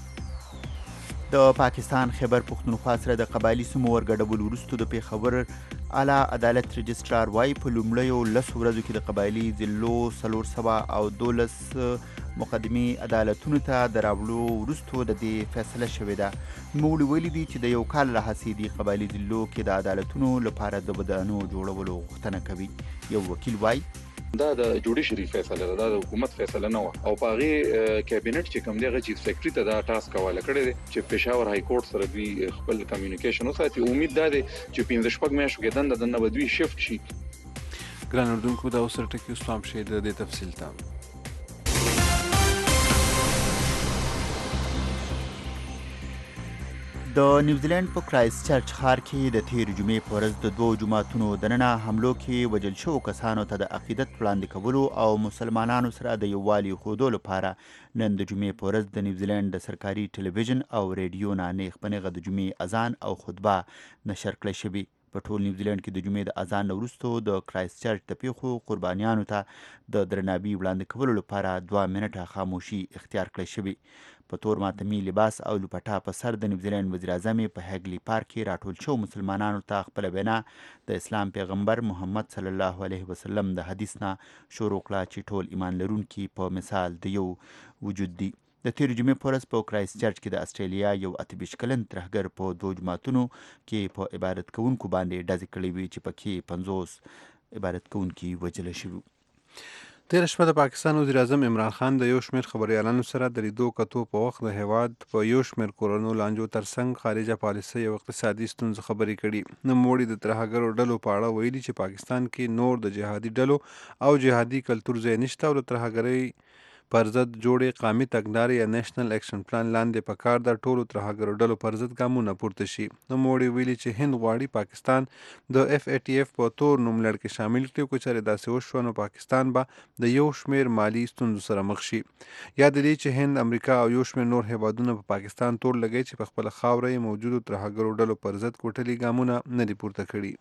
د پاکستان خیبر پښتونخوا سره د قبایلي سیمو ورګډول وروسته د پېښور اعلی عدالت رجسټرار وایي په لومړیو لسو ورځو کې د قبایلي ضلعو څلور سوه او دولس مقدمي عدالتونو ته د راوړلو وروسته د دې فیصله شوې ده. نوموړي ویلي دي چې د یو کال راهیسې د قبایلي ضلعو کې د عدالتونو لپاره د ودانو جوړولو غوښتنه کوي. یو وکیل وایي دا د جوډیشري فیصله ده، دا د حکومت فیصله نه و او په هغې کابینټ چې کوم دی هغه چیف سیکرټري ته دا ټاسک حواله کړی دی چې پېښور های کورټ سره دوی خپل کمیونیکیشن وساتي. امید دا دی چې پنځه شپږ میاشتو کې دنده دنده به دوی شفټ شي. ګران اردوونکو دا اوس ټکي اوس پام شي د دې تفصیل ته. د نیوزیلینډ په کرایست چرچ ښار کې د تېرې جمعې په ورځ د دوو جوماتونو دننه حملو کې وژل شوو کسانو ته د عقیدت وړاندې کولو او مسلمانانو سره د یووالي ښودو لپاره نن د جمعې په ورځ د نیوزیلینډ د سرکاري ټلویزیون او ریډیو نه نیغ په نیغه د جمعې اذان او خطبه نشر کړی شوي. په ټول نیوزیلینډ کې د جمعې د اذان نه وروسته د کرایست چرچ د پیښو قربانیانو ته د درناوي وړاندې کولو لپاره دوه منټه خاموشي اختیار کړی شوي. په تور ماتمي لباس او لپټا په سر د نیوزیلینډ وزیر اعظم په هیګلي پارک کې راټول شو مسلمانانو ته خپله وینا د اسلام پیغمبر محمد صلی الله علیه وسلم د حدیث نه شروع کړه چې ټول ایمان لرونکي په مثال د یو وجود دي. د تېرې جمعې په ورځ په کرایست چرچ کې د استرالیا یو اته ویشت کلن ترهګر په دوو جوماتونو کې په عبادت کوونکو باندې ډزې کړې وې چې پکې پنځوس عبادت کوونکي وژله شوي. تېره شپه د پاکستان وزیر اعظم عمران خان د یو شمېر خبریالانو سره د لیدو کتو په وخت د هیواد په یو شمېر کورنو لانجو ترڅنګ خارجه پالیسۍ او اقتصادي ستونزو خبرې کړي. نوموړي د ترهګرو ډلو په اړه ویلي چې پاکستان کې نور د جهادي ډلو او جهادي کلتور ځای نشته او د ترهګرۍ پر ضد جوړې قامي تګلارې یا نیشنل اکشن پلان لاندې پکار ده ټولو ترهګرو ډلو پر ضد ګامونه پورته شي. نوموړي ویلي چې هند غواړي پاکستان د اف ای ټي اف په تور نوملړ کې شامل کړي. که چېرې داسې وشوه نو پاکستان به د یو شمېر مالي ستونزو سره مخ شي. یا د دې چې هند، امریکا او یو شمېر نور هیوادونه په پاکستان تور لګوي چې په خپله خاوره یې موجودو ترهګرو ډلو پر ضد کوټلي ګامونه نه دي پورته کړي.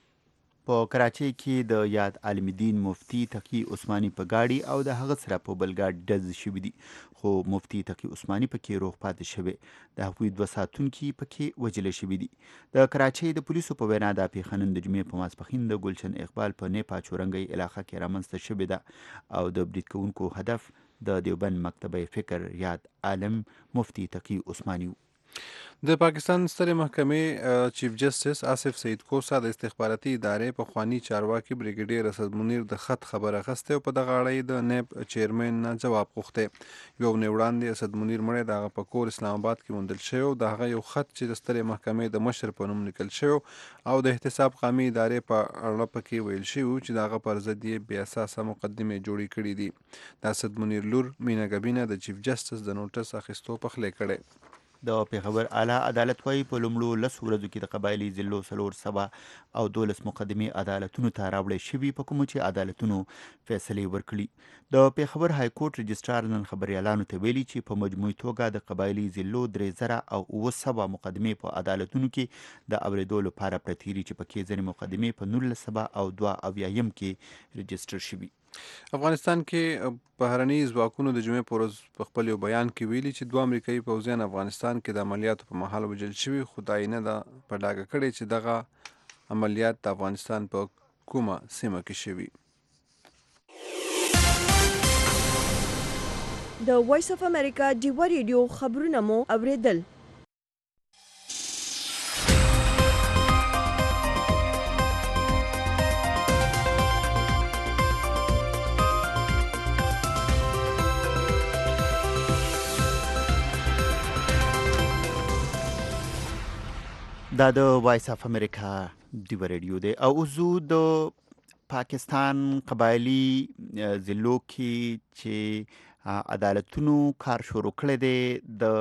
په کراچۍ کې د یاد عالم دین مفتی تقي عثماني په ګاډي او د هغه سره په بل ګاډي ډز شوي دي، خو مفتی تقي عثماني پکې روغ پاتې شوی. د هغوی دوه ساتونکي پکې وژل شوي دي. د کراچۍ د پولیسو په وینا دا پیښه نن د جمعې په ماسپښین د ګلشن اقبال په نیپا چورنګۍ علاقه کې رامنځته شوې ده او د برید کوونکو هدف د دیوبند مکتبه فکر یاد عالم مفتی تقي عثماني و. د پاکستان سترې محکمې چیف جسټس آصف سعید کوسا د استخباراتي ادارې پخواني چارواکي بریګیډیر اسد منیر د خط خبر اخیستی او په دغه اړه یې د نیب چیرمین نه ځواب غوښتی. یوه اونۍ وړاندې اسد منیر مړی د هغه په کور اسلام آباد کې موندل شوی او د هغه یو خط چې د سترې محکمې د مشر په نوم لیکل شوی او د احتساب قامي ادارې په اړه پکې ویل شوي و چې د هغه پر ضد یې بې اساسه مقدمې جوړې کړي دي. د اسد منیر لور مینا ګبینه د چیف جسټس د نوټس اخیستو پخلی کړی. د پیښور اعلی عدالت وايي په لومړو لسو ورځو کې د قبایلي ضلعو څلور سوه او دولس مقدمې عدالتونو ته راوړی شوي په کومو چې عدالتونو فیصلې ورکړي. د پیښور هایکورټ رجسټرار نن خبریالانو ته ویلي چې په مجموعي توګه د قبایلي ضلعو درې زره او اوه سوه مقدمې په عدالتونو کې د اورېدو لپاره پرتې دي چې پکې ځینې مقدمې په نولس سوه او دوه اویایم کې رجسټر شوي. افغانستان کې بهرني ځواکونو د جمعې په ورځ په خپل یو بیان کې ویلي چې دوه امریکایي پوځیان افغانستان کې د عملیاتو په مهال وژل شوي، خو دا یې نه ده په ډاګه کړې چې دغه عملیات د افغانستان په کومه سیمه کې شوي. د وایس اف امریکا ډیوه ریډیو خبرونه مو اوریدل. دا د وایس اف امریکا ډیوه ریډیو دی او اوس د پاکستان قبایلي ضلعو کې چې عدالتونو کار شروع کړی دی د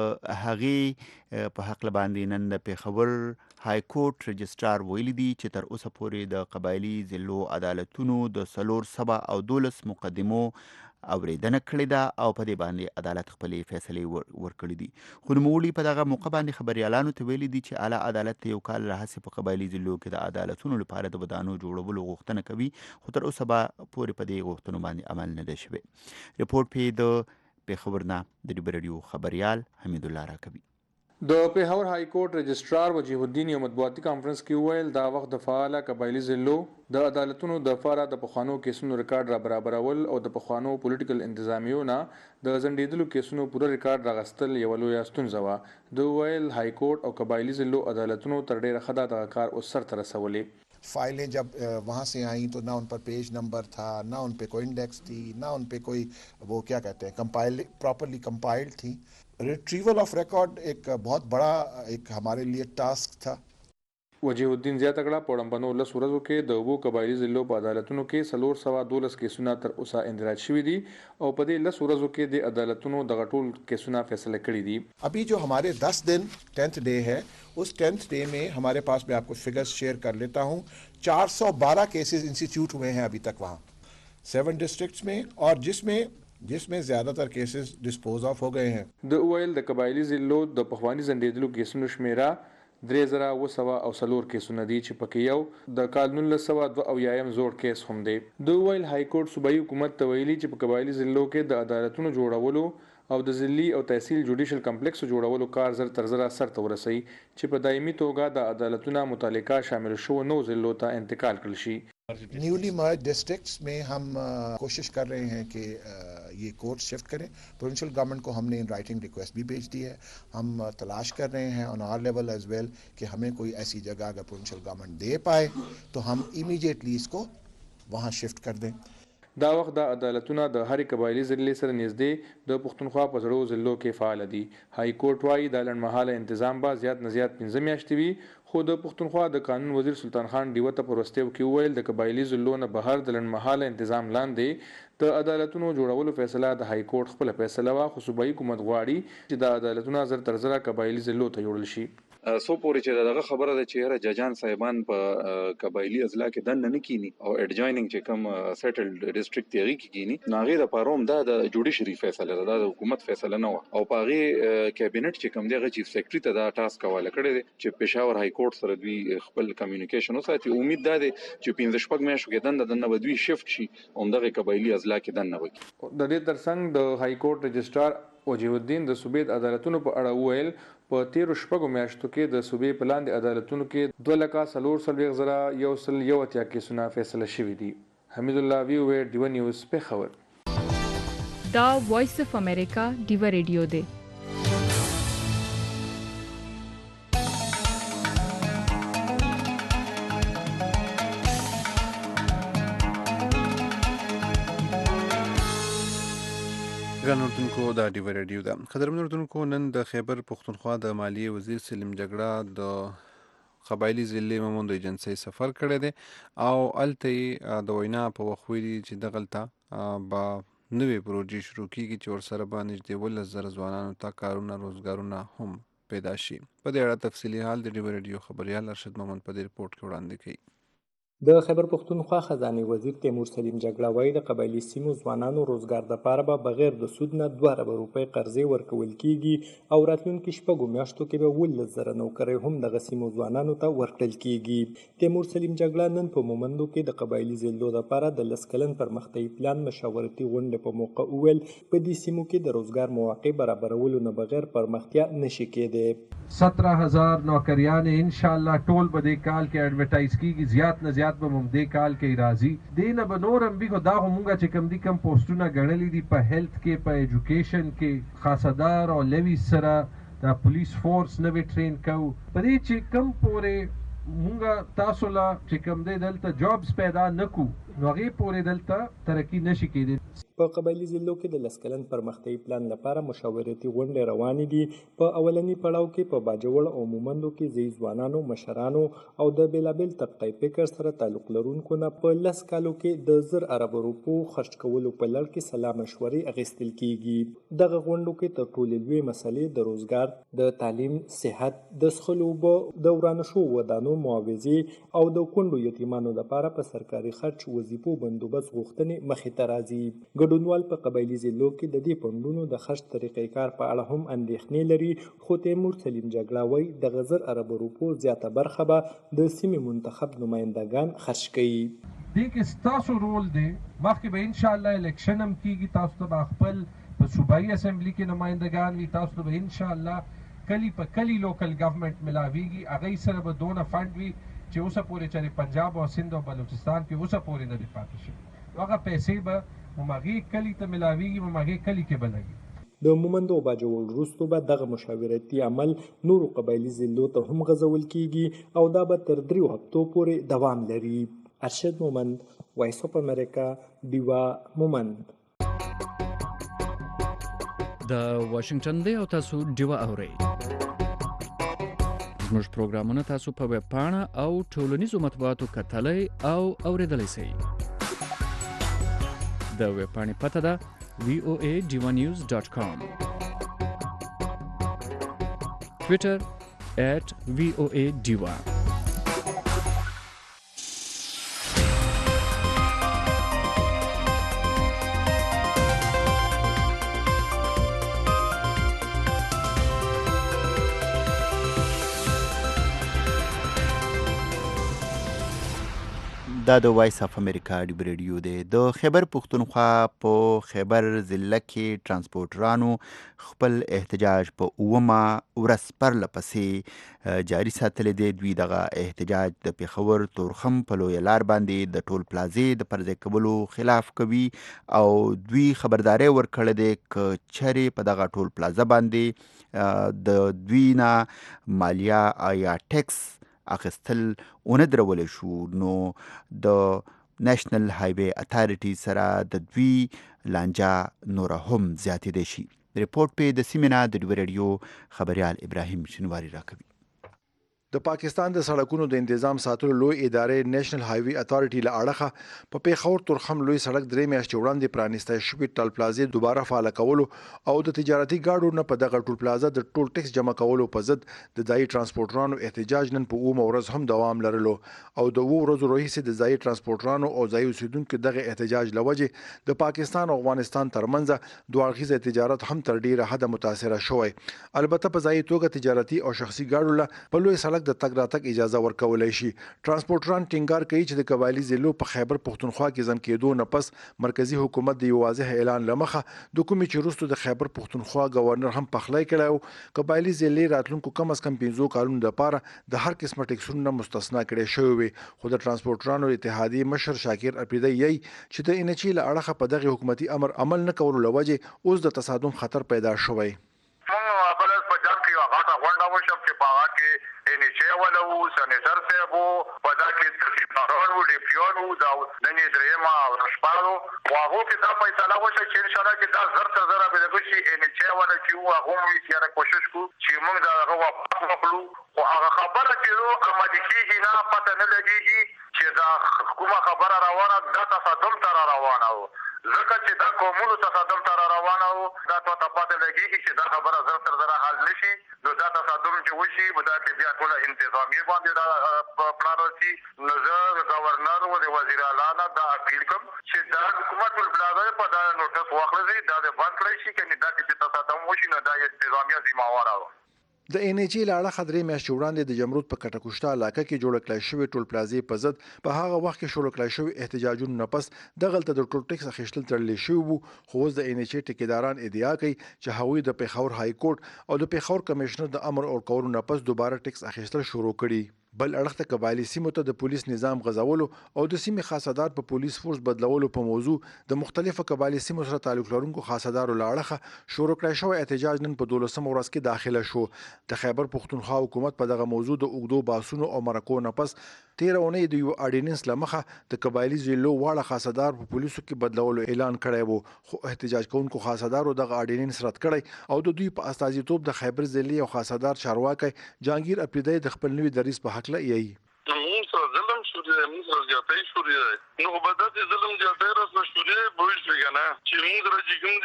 هغې په هکله باندې نن د پیښور های کورټ رجسټرار ویلي دي چې تر اوسه پورې د قبایلي ضلعو عدالتونو د څلور سوه او دولس مقدمو اوریدنه کړې ده او په دې باندې عدالت خپلې فیصلې ورکړي دي. خو نوموړي په دغه موقع باندې خبریالانو ته ویلي دي چې اعلی عدالت ته یو کال راهیسې په قبایلي ضلعو کې د عدالتونو لپاره د ودانو جوړولو غوښتنه کوي، خو تر اوسه به پورې په دې غوښتنو باندې عمل نه دی شوی. رپورټ پې د پیښور نه د ډیوه ریډیو خبریال حمید الله راکوي. د پیښور های کورټ رجسټرار وجیه الدین یو مطبوعاتي کانفرنس کې ویل دا وخت د فعاله قبایلي ضلعو د عدالتونو د لپاره د پخوانو کیسونو ریکارډ را برابرول او د پخوانو پولیټیکل انتظامیو نه د ځنډېدلو کیسونو پوره ریکارډ راغستل یوه لویه ستونزه وه. د ویل های کورټ او قبایلي ضلعو عدالتونو تر ډېره ښه دغه کار اوس سرته رسولې. फाइलें जब वहाँ से आई तो ना उन पर page number था, ना उन पे कोई इंडेक्स थी, ना उन पे कोई वो क्या कहते हैं कंपाइल प्रॉपरली कंपाइल्ड थी. रिट्रीवल ऑफ रिकॉर्ड एक बहुत बड़ा एक हमारे लिए टास्क था. وجیه الدین زیاته کړه په وړاندې لس ورځو کې د اوو قبایلي ضلعو په عدالتونو کې څلور سوه دولس کیسونه تر اوسه اندراج شوي دي او په دې لس ورځو کې د عدالتونو دغه ټول کیسونه فیصله کړي دي. अभी जो हमारे दस दिन टेंथ डे है उस टेंथ डे में हमारे पास मैं आपको फिगर्स शेयर कर लेता हूँ. चार सौ बारह केसेस इंस्टीट्यूट हुए हैं अभी तक वहाँ सेवन डिस्ट्रिक्ट्स में और जिसमें जिसमें ज्यादातर केसेस डिस्पोज ऑफ हो गए हैं. د اویل د قبایلي ضلعو د پخواني ځنډېدلو کیسونو شمیره درې زره اوه سوه او څلور کیسونه دي چې پکې یو د کال نولس سوه دوه اویایم زوړ کیس هم دی. د ویل های کورټ صوبایي حکومت ته ویلي چې په قبایلي ضلعو کې د عدالتونو جوړولو او د ضلعي او تحصیل جوډیشل کمپلیکس جوړولو کار زر تر زره سرته ورسوي چې په دایمي توګه د عدالتونو متعلقه شامل شو نو ضلعو ته انتقال کړل شي. न्यूली मर्ज डिस्ट्रिक्ट्स में हम कोशिश कर रहे हैं कि ये कोर्ट शिफ्ट करें. प्रोविंशियल गवर्नमेंट को हमने इन राइटिंग रिक्वेस्ट भी भेज दी है. हम तलाश कर रहे हैं on our level as well कि हमें कोई ऐसी जगह अगर प्रोविंशियल गवर्नमेंट दे पाए तो हम इमीडिएटली इसको वहाँ शिफ्ट कर दें. دا وخت د عدالتونه د هرې قبایلي ضلع سره نږدې د پښتونخوا په زړو ضلعو کې فعال دي. های کورټ وايي دا لنډمهاله انتظام به زیات نه زیات پنځه میاشتې وي، خو د پښتونخوا د قانون وزیر سلطان خان ډیوه ته په وروستیو کې وویل د قبایلي ضلعو نه بهر د لنډمهاله انتظام لاندې د عدالتونو جوړولو فیصله د های کورټ خپله فیصله وه، خو صوبایي حکومت غواړي چې د عدالتونه زر تر زره قبایلي ضلعو ته جوړل شي. سو پورې چې دغه خبره ده چې هر ججان صاحبان په قبایلی اضلاع کې دنه نه کینی او اډجویننګ چې کوم سیټلډ ډیسټریکټ تیری کې کینی ناغه د پاروم دا د جوډیشري فیصله ده، د حکومت فیصله نه و او پاغي کابینټ چې کوم دغه چیف سیکریټری ته دا ټاسک حواله کړی دی چې پېښور های کورټ سره دوی خپل کمیونیکیشن وساتي. امید ده چې پنځه شپږ میاشتو کې دنه دنه بدوي شفت شي او دغه قبایلی اضلاع کې دنه وکړي. د دې ترڅنګ د های کورټ رجسټرار وجیه الدین د صوبې د عدالتونو په اړه وویل په تیرو شپږو میاشتو کې د صوبې په لاندې عدالتونو کې دوه لکه څلور څلوېښت زره یو سل یو اتیا کیسونه فیصله شوي دي. حمید الله وی وی ډیوه نیوز پیښور. دا وایس اف امریکا ډیوه ریډیو دی. ګران اردوونکو دا ډیوه ریډیو ده. قدرمن اردوونکو نن د خیبر پښتونخوا د مالیې وزیر سلیم جګړه د قبایلي ضلع مومند ایجنسۍ سفر کړی دی او هلته د وینا په وخت ویلي چې دغلته به نوې پروژې شروع کیږي چې ورسره به نږدې اوولس زره ځوانانو ته کارونه روزګارونه هم پیدا شي. په دې اړه تفصیلي حال د ډیو ریډیو خبريال ارشد محمد په دې رپورت کې وړاندې کوي. د خیبر پښتونخوا خزانه وزیر تیمور سلیم جګړه وایي د قبایلی سیمو ځوانانو روزګار لپاره به بغیر د سود نه دوه اربه روپۍ قرضې ورکول کیږي او راتلونکي شپږو میاشتو کې به ولس زره نوکرۍ هم دغه سیمو ځوانانو ته ورکړل کیږي. تیمور سلیم جګړه نن په مومندو کې د قبایلی ضلعو لپاره د لس کلن پرمختیايي پلان مشاورتي غونډې په موقع وویل په دې سیمو کې د روزګار مواقع برابرولو نه بغیر پرمختیا نشي کېدی. सत्रह हजार नौकरियां इंशाल्लाह टोल बदे काल के एडवर्टाइज की ज्यादा न ज्यादा به مم دې کال کې راځي دین به نورم به دا همغه چې کم دي کم پوسټونه غړلې دي په هیلث کې په ایجوکیشن کې خاصدار او لوي سره د پولیس فورس نوې ټرین کو په دې چې کم پورې مونږه تاسو لا چې کم دې دلته جابز پیدا نکو نو هغه پورې دلته ترقی نشي کېدی. په قبایلی ضلعو کې د لس کلن پرمختیايي پلان لپاره مشاورتي غونډې روانې دي. په اولنی پړاو کې په باجوړ او مومندو کې ځای ځوانانو مشرانو او د بیلابل طبقه فکر سره تعلق لرونکو نه په لس کالو کې د زر ارب روپو خرج کولو په لړ کې سلا مشورې اخیستل کیږي. دغه غونډو کې تر ټولو لوی مسلې د روزګار، د تعلیم، صحت، د څښلو اوبو، د ورانه شو ودانو معاوضې او د کونډو یتیمانو لپاره په سرکاري خرچ وظیفو بندوبست غوښتنې مخې ته راځي. ګډونوال په قبایلی ضلعو کې د دې فنډونو د خرچ طریقې کار په اړه هم اندېښنې لري، خو تیمور سلیم جګړه وایي د غزر ارب روپو زیاته برخه به د سیمې منتخب نمایندګان خرچ کوي. دې کې ستاسو رول دی مخکې به ان شاء الله الیکشن هم کیږي، تاسو ته به خپل په صوبایي اسمبلی کې نمایندګان وي، تاسو ته به ان شاء الله کلی په کلی لوکل ګورنمنت ملاویږي، هغه سره به دونه فند وي چې اوسه پورې چې پنجاب او سند او بلوچستان کې اوسه پورې نه دی پاتې شي. هغه پیسې به مماغي کلی ته ملاویږي، مماغي کلی کې بلګي. د مومندو باجوړ وروسته به دغه مشاورتي عمل نورو قبایلی ضلعو ته هم غځول کیږي او دا به تر دریو هفتو پورې دوام لري. ارشد مومند، وایس اف امریکا، ډیوا مومند. د واشنگټن دی او تاسو ډیوا اورئ. زموږ پروګرامونه تاسو په ویب پاڼه او ټولنیزو مطبوعاتو کتلای او اوریدلای شئ. د ویب پاڼې پته ده وی او ای ډیوا نیوز ډاټ کام، ټویټر ایٹ وی او ای ډیوا. دا د وایس اف امریکا ډیو ریډیو دی. د خیبر پښتونخوا په خیبر ضلع کې ترانسپورټرانو خپل احتجاج په اومه ورځ پرله پسې جاري ساتلی دی. دوی دغه احتجاج د پیښور تورخم په لویه لار باندې د ټول پلازې د پرځای کولو خلاف کوي او دوی خبرداری ورکړی دی که چیرې په دغه ټول پلازه باندې د دوی نه مالیه یا ټیکس اخیستل ونه درولی شو نو د نېشنل هایوے اتھارټي سره د دوی لانجه نوره هم زیاتېدی شي. رپورټ په د سیمې نه د ډیو ریډیو خبریال ابراهیم شنواري راکوي. د پاکستان د سړکونو د تنظیم ساتلو لوی ادارې نېشنل هایوے اتھارټي له اړخه په پیښور تورخم لوی سړک درې میاشتې وړاندې پرانیستی شوي ټول پلازې دوباره فعاله کولو او د تجارتي ګاډو نه په دغه ټول پلازه د ټول ټیکس جمع کولو په ضد د ځایي ترانسپورټرانو احتجاج نن په اومه ورځ هم دوام لرلو او د اوو ورځو راهیسې د ځایي ترانسپورټرانو او ځایي اوسیدونکو دغه احتجاج لوجې د پاکستان او افغانستان ترمنځ دوه اړخیزه تجارت هم تر ډیره حده متاثره شوی. البته په ځایي توګه تجارتي او شخصي ګاډو له په لوی سړک د تګ راتګ اجازه ورکولای شي. ترانسپورټران ټینګار کوي چې د قبایلی ضلعو په خیبر پښتونخوا کې ځن کېدو نه پس مرکزی حکومت د یو واضح اعلان لمخه د کومې چې وروسته د خیبر پښتونخوا گورنر هم پخلی کړی او قبایلی ضلع راتلونکو کم از کم پنځو کالونو لپاره د هر قسمه ټیکسونو نه مستثنا کړی شوی وي. خو د ترانسپورټرانو اتحادیې مشر شاکر اپریدی یی چې د انچې له اړخه په دغه حکومتي امر عمل نه کولو لوجه اوس د تصادم خطر پیدا شوی. انیچه ولو سنیټر صاحب په دا کې تفصیلات او ډیپیون او دا نن درېما ورشپارو واغو کې دا فیصله وشي چې ان شاء الله کې دا زر تر زر به د شي انیچه ولا چې واغو یې سره کوشش کو چې موږ دا هغه واپس وکړو. خو هغه خبره چې نو اماده کېږي نه پته نه لګېږي چې دا کومه خبره روانه دا تصادم تر روانه و ځکه چې دا قومونو تصادم ته را روانه وو دا ته ته پاتې لګېږي چې دا خبره زر تر زره حل نه شي نو دا تصادم چې وشي دا کې بیا ټوله انتظامیه باندې دا پلان راسي نو زه ګورنر او د وزیر اعلی نه دا اپیل کوم چې دا حکومت البلاد په دا نوټس واخلي دا د بند کړی شي کني دا چې تصادم وشي نو دا انتظامیه ذمہواره ده. د ان ایچ ای لاړه خدري میاشتې وړاندې د جمرود په کټکوشتا علاقه کې جوړ کړل شوی ټول پلازې په ضد په هغه وخت کې شروع کړل شوی احتجاجونو نه پس دغلته د ټول ټیکس اخیستل تړل شوی وو خو د ان ایچ ای ټیکداران ادعا کوي چې هغوی د پیښور های کورټ او د پیښور کمشنر د امر او کورونو نه پس دوباره ټیکس اخیستل شروع کړي. بل اړخ ته قبایلی سیمو ته د پولیس نظام غځولو او د سیمې خاصدار په پولیس فورس بدلولو په موضوع د مختلفو قبایلی سیمو سره تعلق لرونکو خاصدارو لاړه شروع کړی شوی احتجاج نن په دولسم ورځ کې داخله شو. د خیبر پښتونخوا حکومت په دغه موضوع د اوګدو باسونو او مرکو نه پس تیر اونۍ د یو اډیننس لمخه د قبایلی ضلعو واړه خاصدار په پولیسو کې بدلولو اعلان کړی وو خو احتجاج کوونکو خاصدارو دغه اډیننس رد کړی او د دوی په استازیتوب د خیبر ضلعي او خاصدار چارواکي جهانگیر اپریدی د خپل نوي دریس په حق لایي. موږ سره ظلم شوی موږ سره زیاتې شوی نو په داسې ظلم زیاتې راځي شوی بوج وګانا چې موږ راځي کوم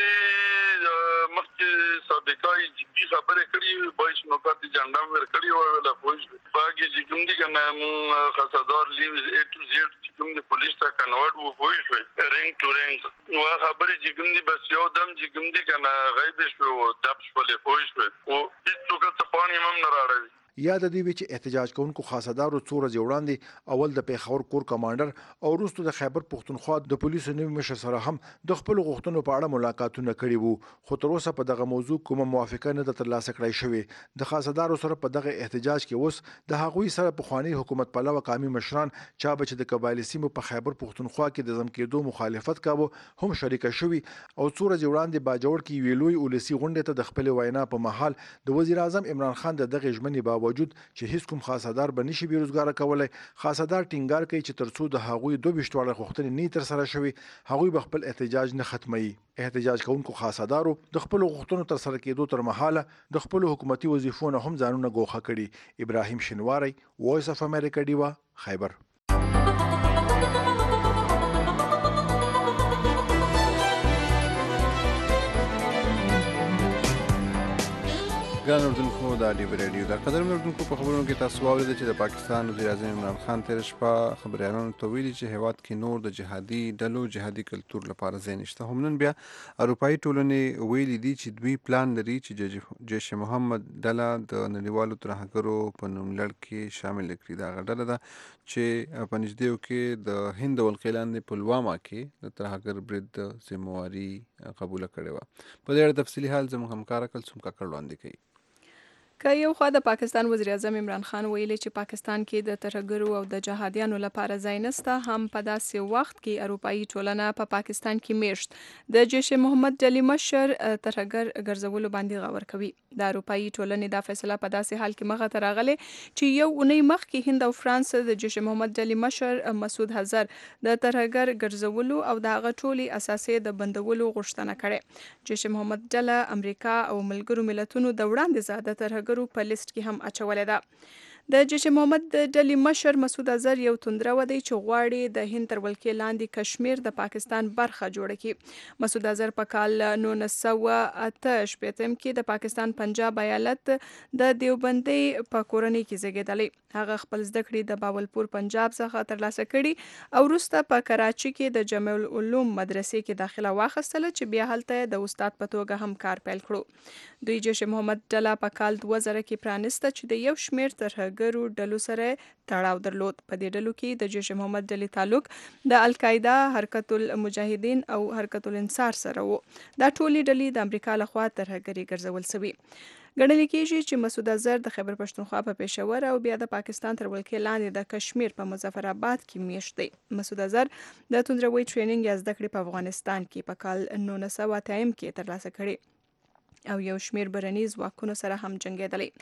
دي مخکې سابقای جدي خبره کړې بوج نو کاتي جاندام ور کړی او ولا بوج باګي چې کوم دي کنه موږ خاصدار لیوز ا ټو زد چې کوم دي پولیس ته کنورټ وو بوج رینګ ټو رینګ نو خبره چې کوم دي بس یو دم چې کوم دي کنه غیب شو دب شولې بوج او هیڅ څه پانی هم نه راړي. یاد دی چې احتجاج کوونکو خاصدارو څو ورځې وړاندې اول د پیښور کور کمانډر او وروسته د خیبر پښتونخوا د پولیسو نوي مشر سره هم د خپل غوښتنو په اړه ملاقاتونه کړي وو خو تر اوسه په دغه موضوع کومه موافقه نه ترلاسه کړای شوې. د خاصدارو سره په دغه احتجاج کې اوس د هغوی سره په خواني حکومت پلوه قومي مشران چا به چې د قبایلی سیمو په خیبر پښتونخوا کې د ځم کېدو مخالفت کاوه هم شریک شوي او څو ورځې وړاندې باجوړ کې ویلوي ولسی غونډه ته د خپل وینا په محل د وزیر اعظم عمران خان د دغه ژمنې باوجود چې هیڅ کوم خاصدار به نشي بیروزګار کولای خاصدار ټینګار کوي چې ترڅو د هغوی دوه ویشتواړه غوښتنې نه تر سره شوي هغوی به خپل احتجاج نه ختمي. احتجاج کوونکو خاصدارو د خپل غوښتنو تر سره کېدو تر مهاله د خپل حکومتي وظیفو نه هم ځانونه ګوښه کړي. ابراهیم شینواری وایس اف امریکا ډیوا خیبر. ګران اردوونکو د ډیو ریډیو د قدر اردوونکو په خبرونو کې تاسو واورئ چې د پاکستان وزیر اعظم عمران خان تیر شپه خبريالانو ته ویلي چې هیواد کې نور د جهادي ډلو جهادي کلتور لپاره ځای نشته. هم نن بیا اروپایي ټولنې ویلي دي چې دوی پلان لري چې جیش محمد ډله د نړیوالو ترهګرو په نوملړ کې شامل کړي. دا غډله ده چې په نږدې کې د هند ولقې لاندې پلواما کې د ترهګر برید ذمہواري قبول کړې وه. په دې اړه تفصیلي حال زموږ همکار کلثوم کاکړ وړاندې کوي. که یو خوا د پاکستان وزیر اعظم عمران خان ویلي چې پاکستان کې د ترهګرو او د جهادیانو لپاره ځای نشته هم په داسې وخت کې اروپایي ټولنه په پا پاکستان کې میشت د جیش محمد ډلې مشر ترهګر ګرځولو باندې غور کوي. د اروپایي ټولنې دا فیصله په داسې حال کې مخه ته راغله چې یو اونۍ مخکې هند او فرانس د جیش محمد ډلې مشر مسعود هزار د ترهګر ګرځولو او د هغه ټولي اساسي د بندولو غوښتنه کړې. جیش محمد ډله امریکا او ملګرو ملتونو د وړاندې زاده ترهګر په لیست کې هم اچولې ده. د جیش محمد د ډلې مشر مسعود اظهر یو توندره دی چې غواړي د هند تر ولکې لاندې کشمیر د پاکستان برخه جوړه کړي. مسعود اظهر په کال نولس سوه اته شپېتم کې د پاکستان پنجاب ایالت د دیوبندي په کورنۍ کې زیږېدلی. هغه خپل زده کړې د باولپور پنجاب څخه ترلاسه کړي او وروسته په کراچي کې د جامع العلوم مدرسې کې داخله واخیستله چې بیا هلته د استاد په توګه هم کار پیل کړو. دوی جیش محمد ډله په کال دوه زره کې پرانسته چې د یو شمېر ترهګرو ډلو سره تړاو درلود. په دې ډلو کې د جیش محمد ډلې تعلق د القاعده، حرکت المجاهدین او حرکت الانصار سره و. دا ټولې ډلې د امریکا لخوا ترهګري ګرځول شوي. ګڼل کېږي چې مسعود اظهر د خیبر پښتونخوا په پېښور او بیا د پاکستان تر ولکې لاندې د کشمیر په مظفرآباد کې میشت دی. مسعود اظهر د توندروي ټریننګ یا زده کړې په افغانستان کې په کال نولس سوه اتم کې ترلاسه کړي او یو شمیر برنیز واکونو سره هم جنګېدلی.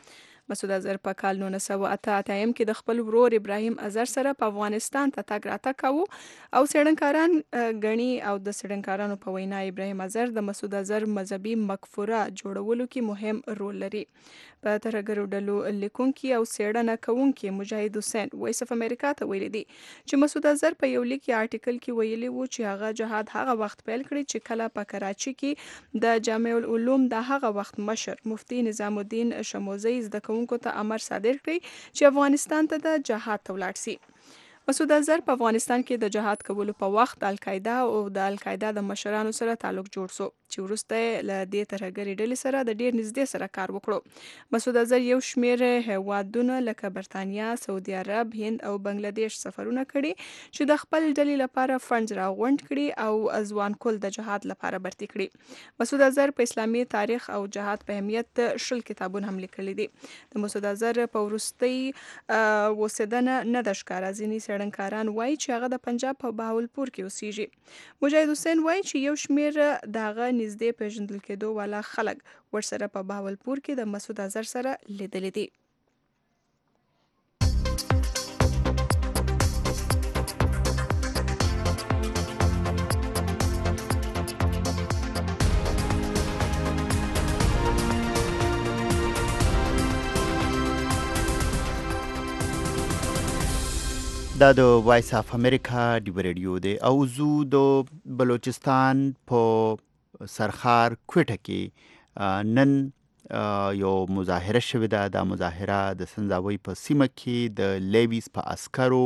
مسعود اظهر په کال نولس سوه اته اتیا کې د خپل ورور ابراهیم اظهر سره په افغانستان ته تګ راتګ کاوه او څېړنکاران غني او د څېړنکارانو په وینا ابراهیم اظهر د مسعود اظهر مذهبي مقفوره جوړولو کې مهم رول لري. په ترهګرو ډلو لیکونکي او څېړنه کوونکي مجاهد حسین وایس اف امریکا ته ویلي دي چې مسعود اظهر په یو لیک یا آرټیکل کې ویلي وو چې هغه جهاد هغه وخت پیل کړی چې کله په کراچي کې د جامع العلوم د هغه وخت مشر مفتي نظام الدین شموزي زده کوونکو ته امر صادر کړی چې افغانستان ته د جهاد ته ولاړ سي. مسعود اظهر په افغانستان کې د جهاد کولو په وخت القاعده او د القاعده د مشرانو سره تعلق جوړ سو چې وروسته له دې ترهګرې ډلې سره د ډیر نږدې سره کار وکړو. مسعود اظهر یو شمیر هیوادونه لکه برتانیا، سعودي عرب، هند او بنگلاديش سفرونه کړي چې د خپل ډلې لپاره فنډز راغونډ کړي او ځوان کول د جهاد لپاره برتي کړي. مسعود اظهر په اسلامي تاریخ او جهاد په اهمیت شل کتابونه هم لیکلي دي. د مسعود اظهر په وروستي اوسیدنه نه د ښکارا ځینې څېړنکاران وایي چې هغه د پنجاب په بهاولپور کې اوسیږي. مجاهد حسین وایي چې یو شمیر د هغه نږدې پیژندل کېدو والا خلک ورسره په بهاولپور کې د مسعود اظهر سره لیدلي دي. دا د وایس اف امریکا ډیو ریډیو دی او زو د بلوچستان په سرخار کوټه کې نن یو مظاهره شوې ده. دا مظاهره د سنځاوي په سیمه کې د لیویس په عسکرو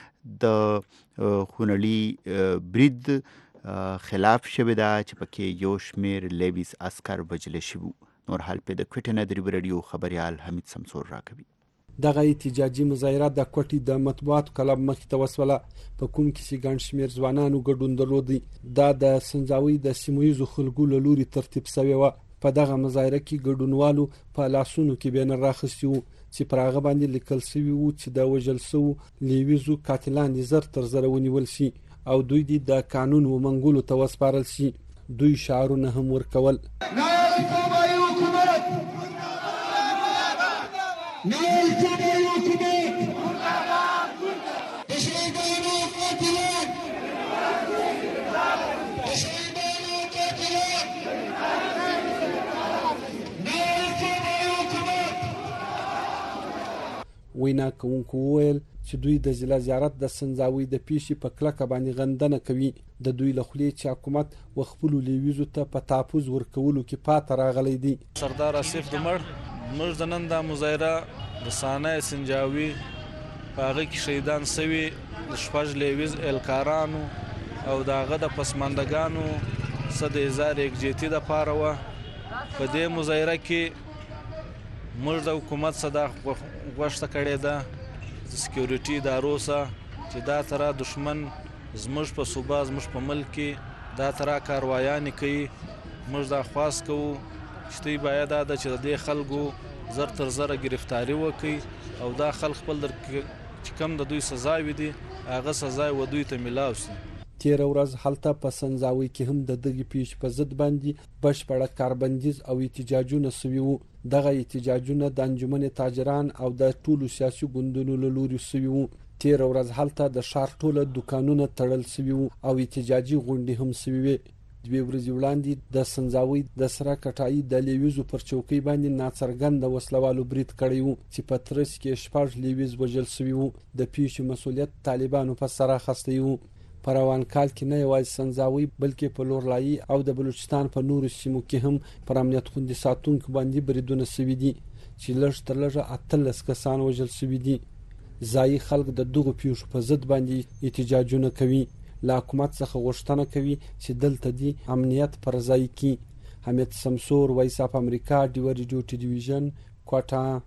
د خونړي برید خلاف شوې ده چې پکې یو شمیر لیویس عسکر وژل شوي. نور حال په د کوټه نه ډیو ریډیو خبريال حمید سمسور راکوي. دغه احتجاجي مظاهره د کوټې د مطبوعاتو کلب مخې ته وسوله. په کوم کې چې ګڼ شمېر ځوانانو ګډون درلود. دا د سنځاوي د سیمویزو خلکو له لوري ترتیب شوی و. په دغه مظاهره کې ګډونوالو په لاسونو کې بینر راخستی وو چې پر هغه باندې لیکل شوی وو چې د وژل شوو لیویزو قاتلان دي زر تر زر ونیول شي او دوی دي د قانون و منګولو ته وسپارل شي. دوی شعارونه هم ورکول. وینا کوونکو وویل چې دوی د ضلع زیارت د سنځاوي د پیښې په کلکه باندې غندنه کوي. د دوی له خولې چې حکومت و خپلو لیویزو ته په تحفظ ورکولو کې پاته راغلی دی. سردار آصف د مړ مړ د نن د مظاهره د سانه سنځاوي په هغه کې شهیدان سوي د شپږ لیویز الکارانو او دغه د پسماندګانو صد هزار یکجهتي د پاره و. په دې مظاهره کې موږ د حکومت صدا غوښته کړې ده د سکیورټي ادارو سره چې دا تر دشمن زموږ په صوبه زموږ په ملک کې دا تر کاروایانې کوي. موږ دا خواست کوو چې باید دا چې د خلکو زر تر زر گرفتاری وکړي او دا خلک خپل در چې کم د دوی سزا وي دي هغه سزا و دوی ته ملاو شي. تیر ورځ هلته په سنځاوي کې هم د دغه پیښ په ضد باندې بشپړه کاربندیز او احتجاجونه شوي وو. دغه احتجاجونه د انجمن تاجران او د ټولو سیاسي ګوندونو له لوري شوي وو. تیر ورځ هلته د ښار ټوله دکانونه تړل شوي وو او احتجاجي غونډې هم شوي وې. دوی ورځې وړاندې د سنځاوي د سره کټایي د لیویزو پر چوکۍ باندې ناڅرګند وسلوالو برید کړی وو چې په ترڅ کې شپږ لیویز وژل شوي وو. د پیښې مسؤلیت طالبانو په سر اخیستی وو. په روان کال کې نه یوازې سنځاوي بلکې په لورلایي او د بلوچستان په نورو سیمو کې هم پر امنیت خوندي ساتونکو باندې بریدونه شوي دي چې لږ تر لږه اتلس کسان وژل شوي دي. ځایي خلک د دغو پیښو په ضد باندې احتجاجونه کوي. له حکومت څخه غوښتنه کوي چې دلته دی امنیت پر ځای کړي. حمید سمسور، وایس اف امریکا، ډیو ریډیو ټلویزیون، کوټه.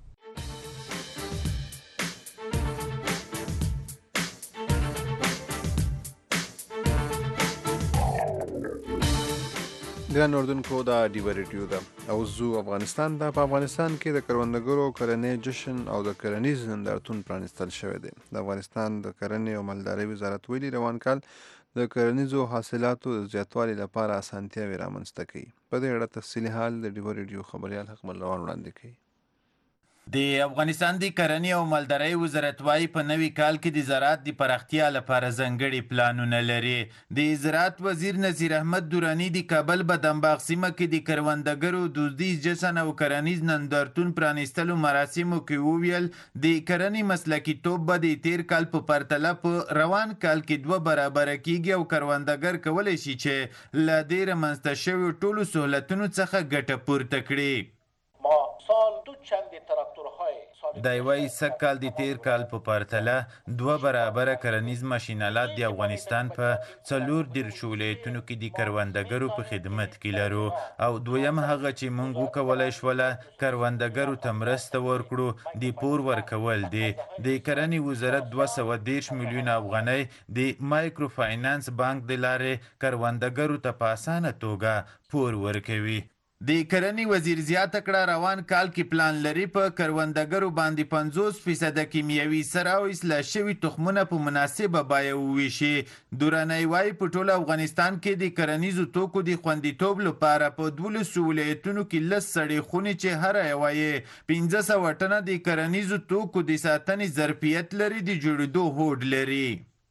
ګران اردوونکو دا ډیو ریډیو ده او زو افغانستان ده. په افغانستان کې د کروندګرو کرنې جشن او د کرنیز نندارتون پرانستل شوی دی. د افغانستان د کرنې او مالدارۍ وزارت ویلي روان کال د کرنیزو حاصلاتو د زیاتوالي لپاره اسانتیاوې رامنځته کوي. په دې اړه تفصیلي حال د ډیو ریډیو خبريال حکمل روان وړاندې کوي. د افغانستان د کرنې او مالدارۍ وزارت وايي په نوي کال کې د زراعت د پراختیا لپاره ځانګړي پلانونه لري. د زراعت وزیر نذیر احمد درانی د کابل بدنباغ سیمه کې د کروندګرو دودیز جشن او کرنیز نندارتون پرانیستلو مراسمو کې وویل د کرنې مسلکي توب به د تیر کال په پرتله په روان کال کې دوه برابره کیږي او کروندګر کولی شي چې له دې رامنځته شویو ټولو سهولتونو څخه ګټه پورته کړي. ما سال دو چند تراکتورهای دی وایي سږ کال د تیر کال په پرتله دوه برابره کرنیز ماشینالات د افغانستان په څلور دېرشو ولایتونو کې د کروندګرو په خدمت کې لرو او دویم هغه چې موږ وکولی شوله کروندګرو ته مرسته ورکړو د پور ورکول دی. د کرنې وزارت دوه سوه دېرش میلیونه افغانۍ د مایکرو فاینانس بانک د لارې کروندګرو ته په اسانه توګه پور ورکوي. د کرنې وزیر زیاته کړه روان کال کې پلان لري په کروندګرو باندې پنځوس فیصده کیمیاوي سره او اصلاح شوي تخمونه په مناسبه بیه وویشي. درانی وایي په ټول افغانستان کې د کرنیزو توکو د خوندیتوب لپاره په دولسو ولایتونو کې لس سړې خونې چې هره یوه یې پنځه سوه ټنه د کرنیزو توکو د ساتنې ظرفیت لري د جوړېدو هوډ لري.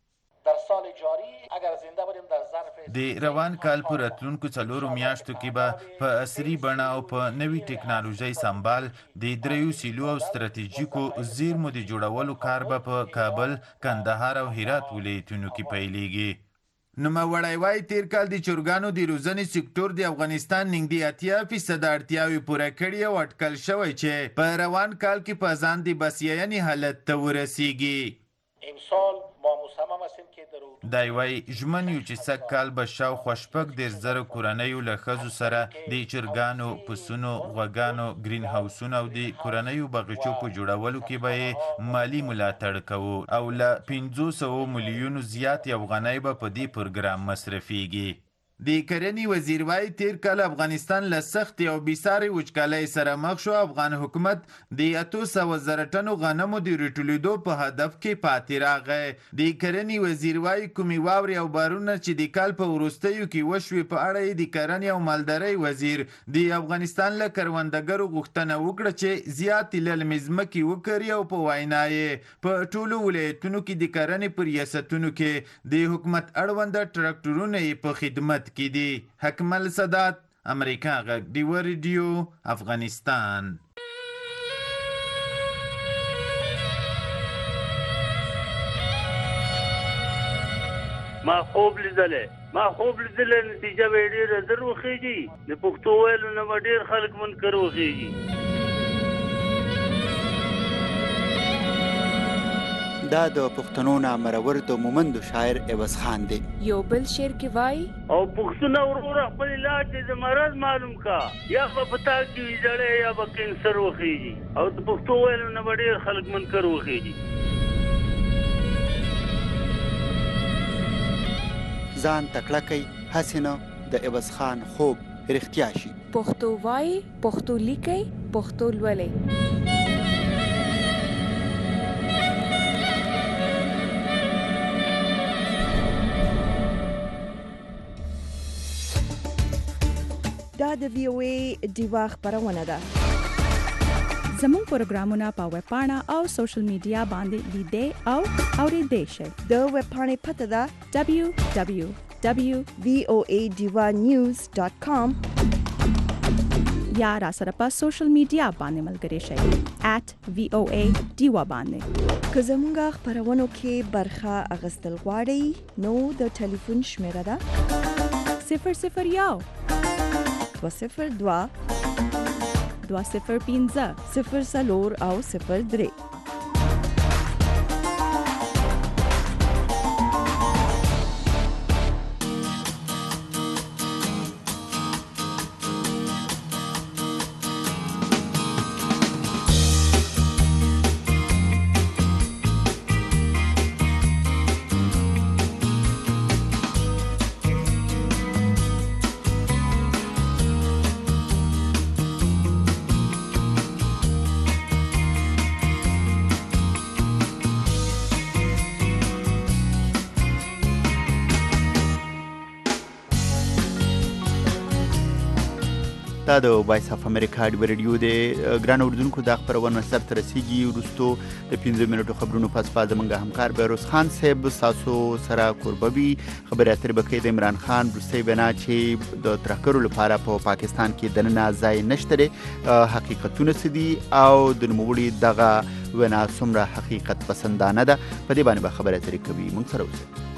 در سال جاری اگر زنده بودیم در ظرف د روان کال په راتلونکو څلورو میاشتو کې به په عصري بڼه او په نوي ټکنالوژۍ سمبال د دریو سیلو او ستراتیژیکو زیرمو د جوړولو کار به په کابل، کندهار او هرات ولایتونو کې پیلېږي. نوموړی وایي تیر کال د چرګانو د روزنې سکتور د افغانستان نږدې اتیا فیصده اړتیاوې پوره کړي او اټکل شوی چې په روان کال کې په ځان د بسیاینې حالت ته ورسیږي. امسال ما مصمم هستیم که در دی وایي ژمن یو چې سږ کال به شاوخوا شپږ دېرش زره کورنیو له ښځو سره د چرګانو، پسونو، غواګانو، ګرین هاوسونو او د کورنیو باغچو په جوړولو کې به یې مالي ملاتړ کوو او له پنځو سوو میلیونو زیاتې افغانۍ به په دې پروګرام مصرفیږي. د کرنې وزیر وایي تیر کال افغانستان له سختې او بېسارې وچکالۍ سره مخ شو. افغان حکومت د اتو سوه زره ټنو غنمو د راټولېدو په هدف کې پاتې راغی. د کرنې وزیر وایي کومې واورې او بارونه چې د کال په وروستیو کې وشوې په اړه یې د کرنې او مالدارۍ وزیر د افغانستان له کروندګرو غوښتنه وکړه چې زیاتې للمې ځمکې وکري او په وینا یې په ټولو ولایتونو کې د کرنې په ریاستونو کې د حکومت اړونده ټراکټورونه یې په خدمت کې دي. حکمل سادات، امریکا غږ ډیوه ریډیو، افغانستان. ما خوب لیدلې ما خوب لیدلې نتیجه به ډېره زر وخیږي. د پښتو ویلو نه به ډېر خلک منکر وخیږي. دا د پښتنو نامرور د مومندو شاعر عوض خان دی. یو بل شعر کې وایي او پښتون وروره خپل علاج د مرض معلوم کا یا په پتا کې ویځړې یا به کینسر وخیږي او د پښتو ویلو نه به ډېر خلک منکر وخیږي. ځان تکړه کوي هسې نه د عوض خان خوب رښتیا شي. پښتو وایي، پښتو لیکي، پښتو لولئ. دا د وی او ای ډیوا خبرونه ده. زموږ پروګرامونه په ویب پاڼه او سوشل میډیا باندې لیدئ او اورېدئ شئ. د ویب پاڼې پته ده دبلیو دبلیو دبلیو ډاٹ وی او ای ډیوا نیوز ډاٹ کام یا را سره په سوشل میډیا باندې ملګري شئ ایٹ وی او ای ډیوا باندې. که زموږ خبرونو کې برخه اخیستل غواړئ نو د ټلیفون شمیره ده صفر صفر یو دوه صفر دوه دوه صفر پنځه صفر څلور او صفر درې. دا د وایس اف امریکا ډیو رادیو دی. ګران اوریدونکو دا خبرونه سر ته رسیږي وروستو د پنځه منټو خبرونو پس پا زموږ همکار بهروز خان صاحب ستاسو سره کوربوي خبرې اترې به کوي د عمران خان وروستۍ وینا چې د ترهګرو لپاره په پا پاکستان کې دننه ځای نشته دی حقیقتونه څه دي او د نوموړي دغه وینا څومره حقیقت پسندانه ده په دې باندې به خبرې اترې کوي. موږ سره اوسئ.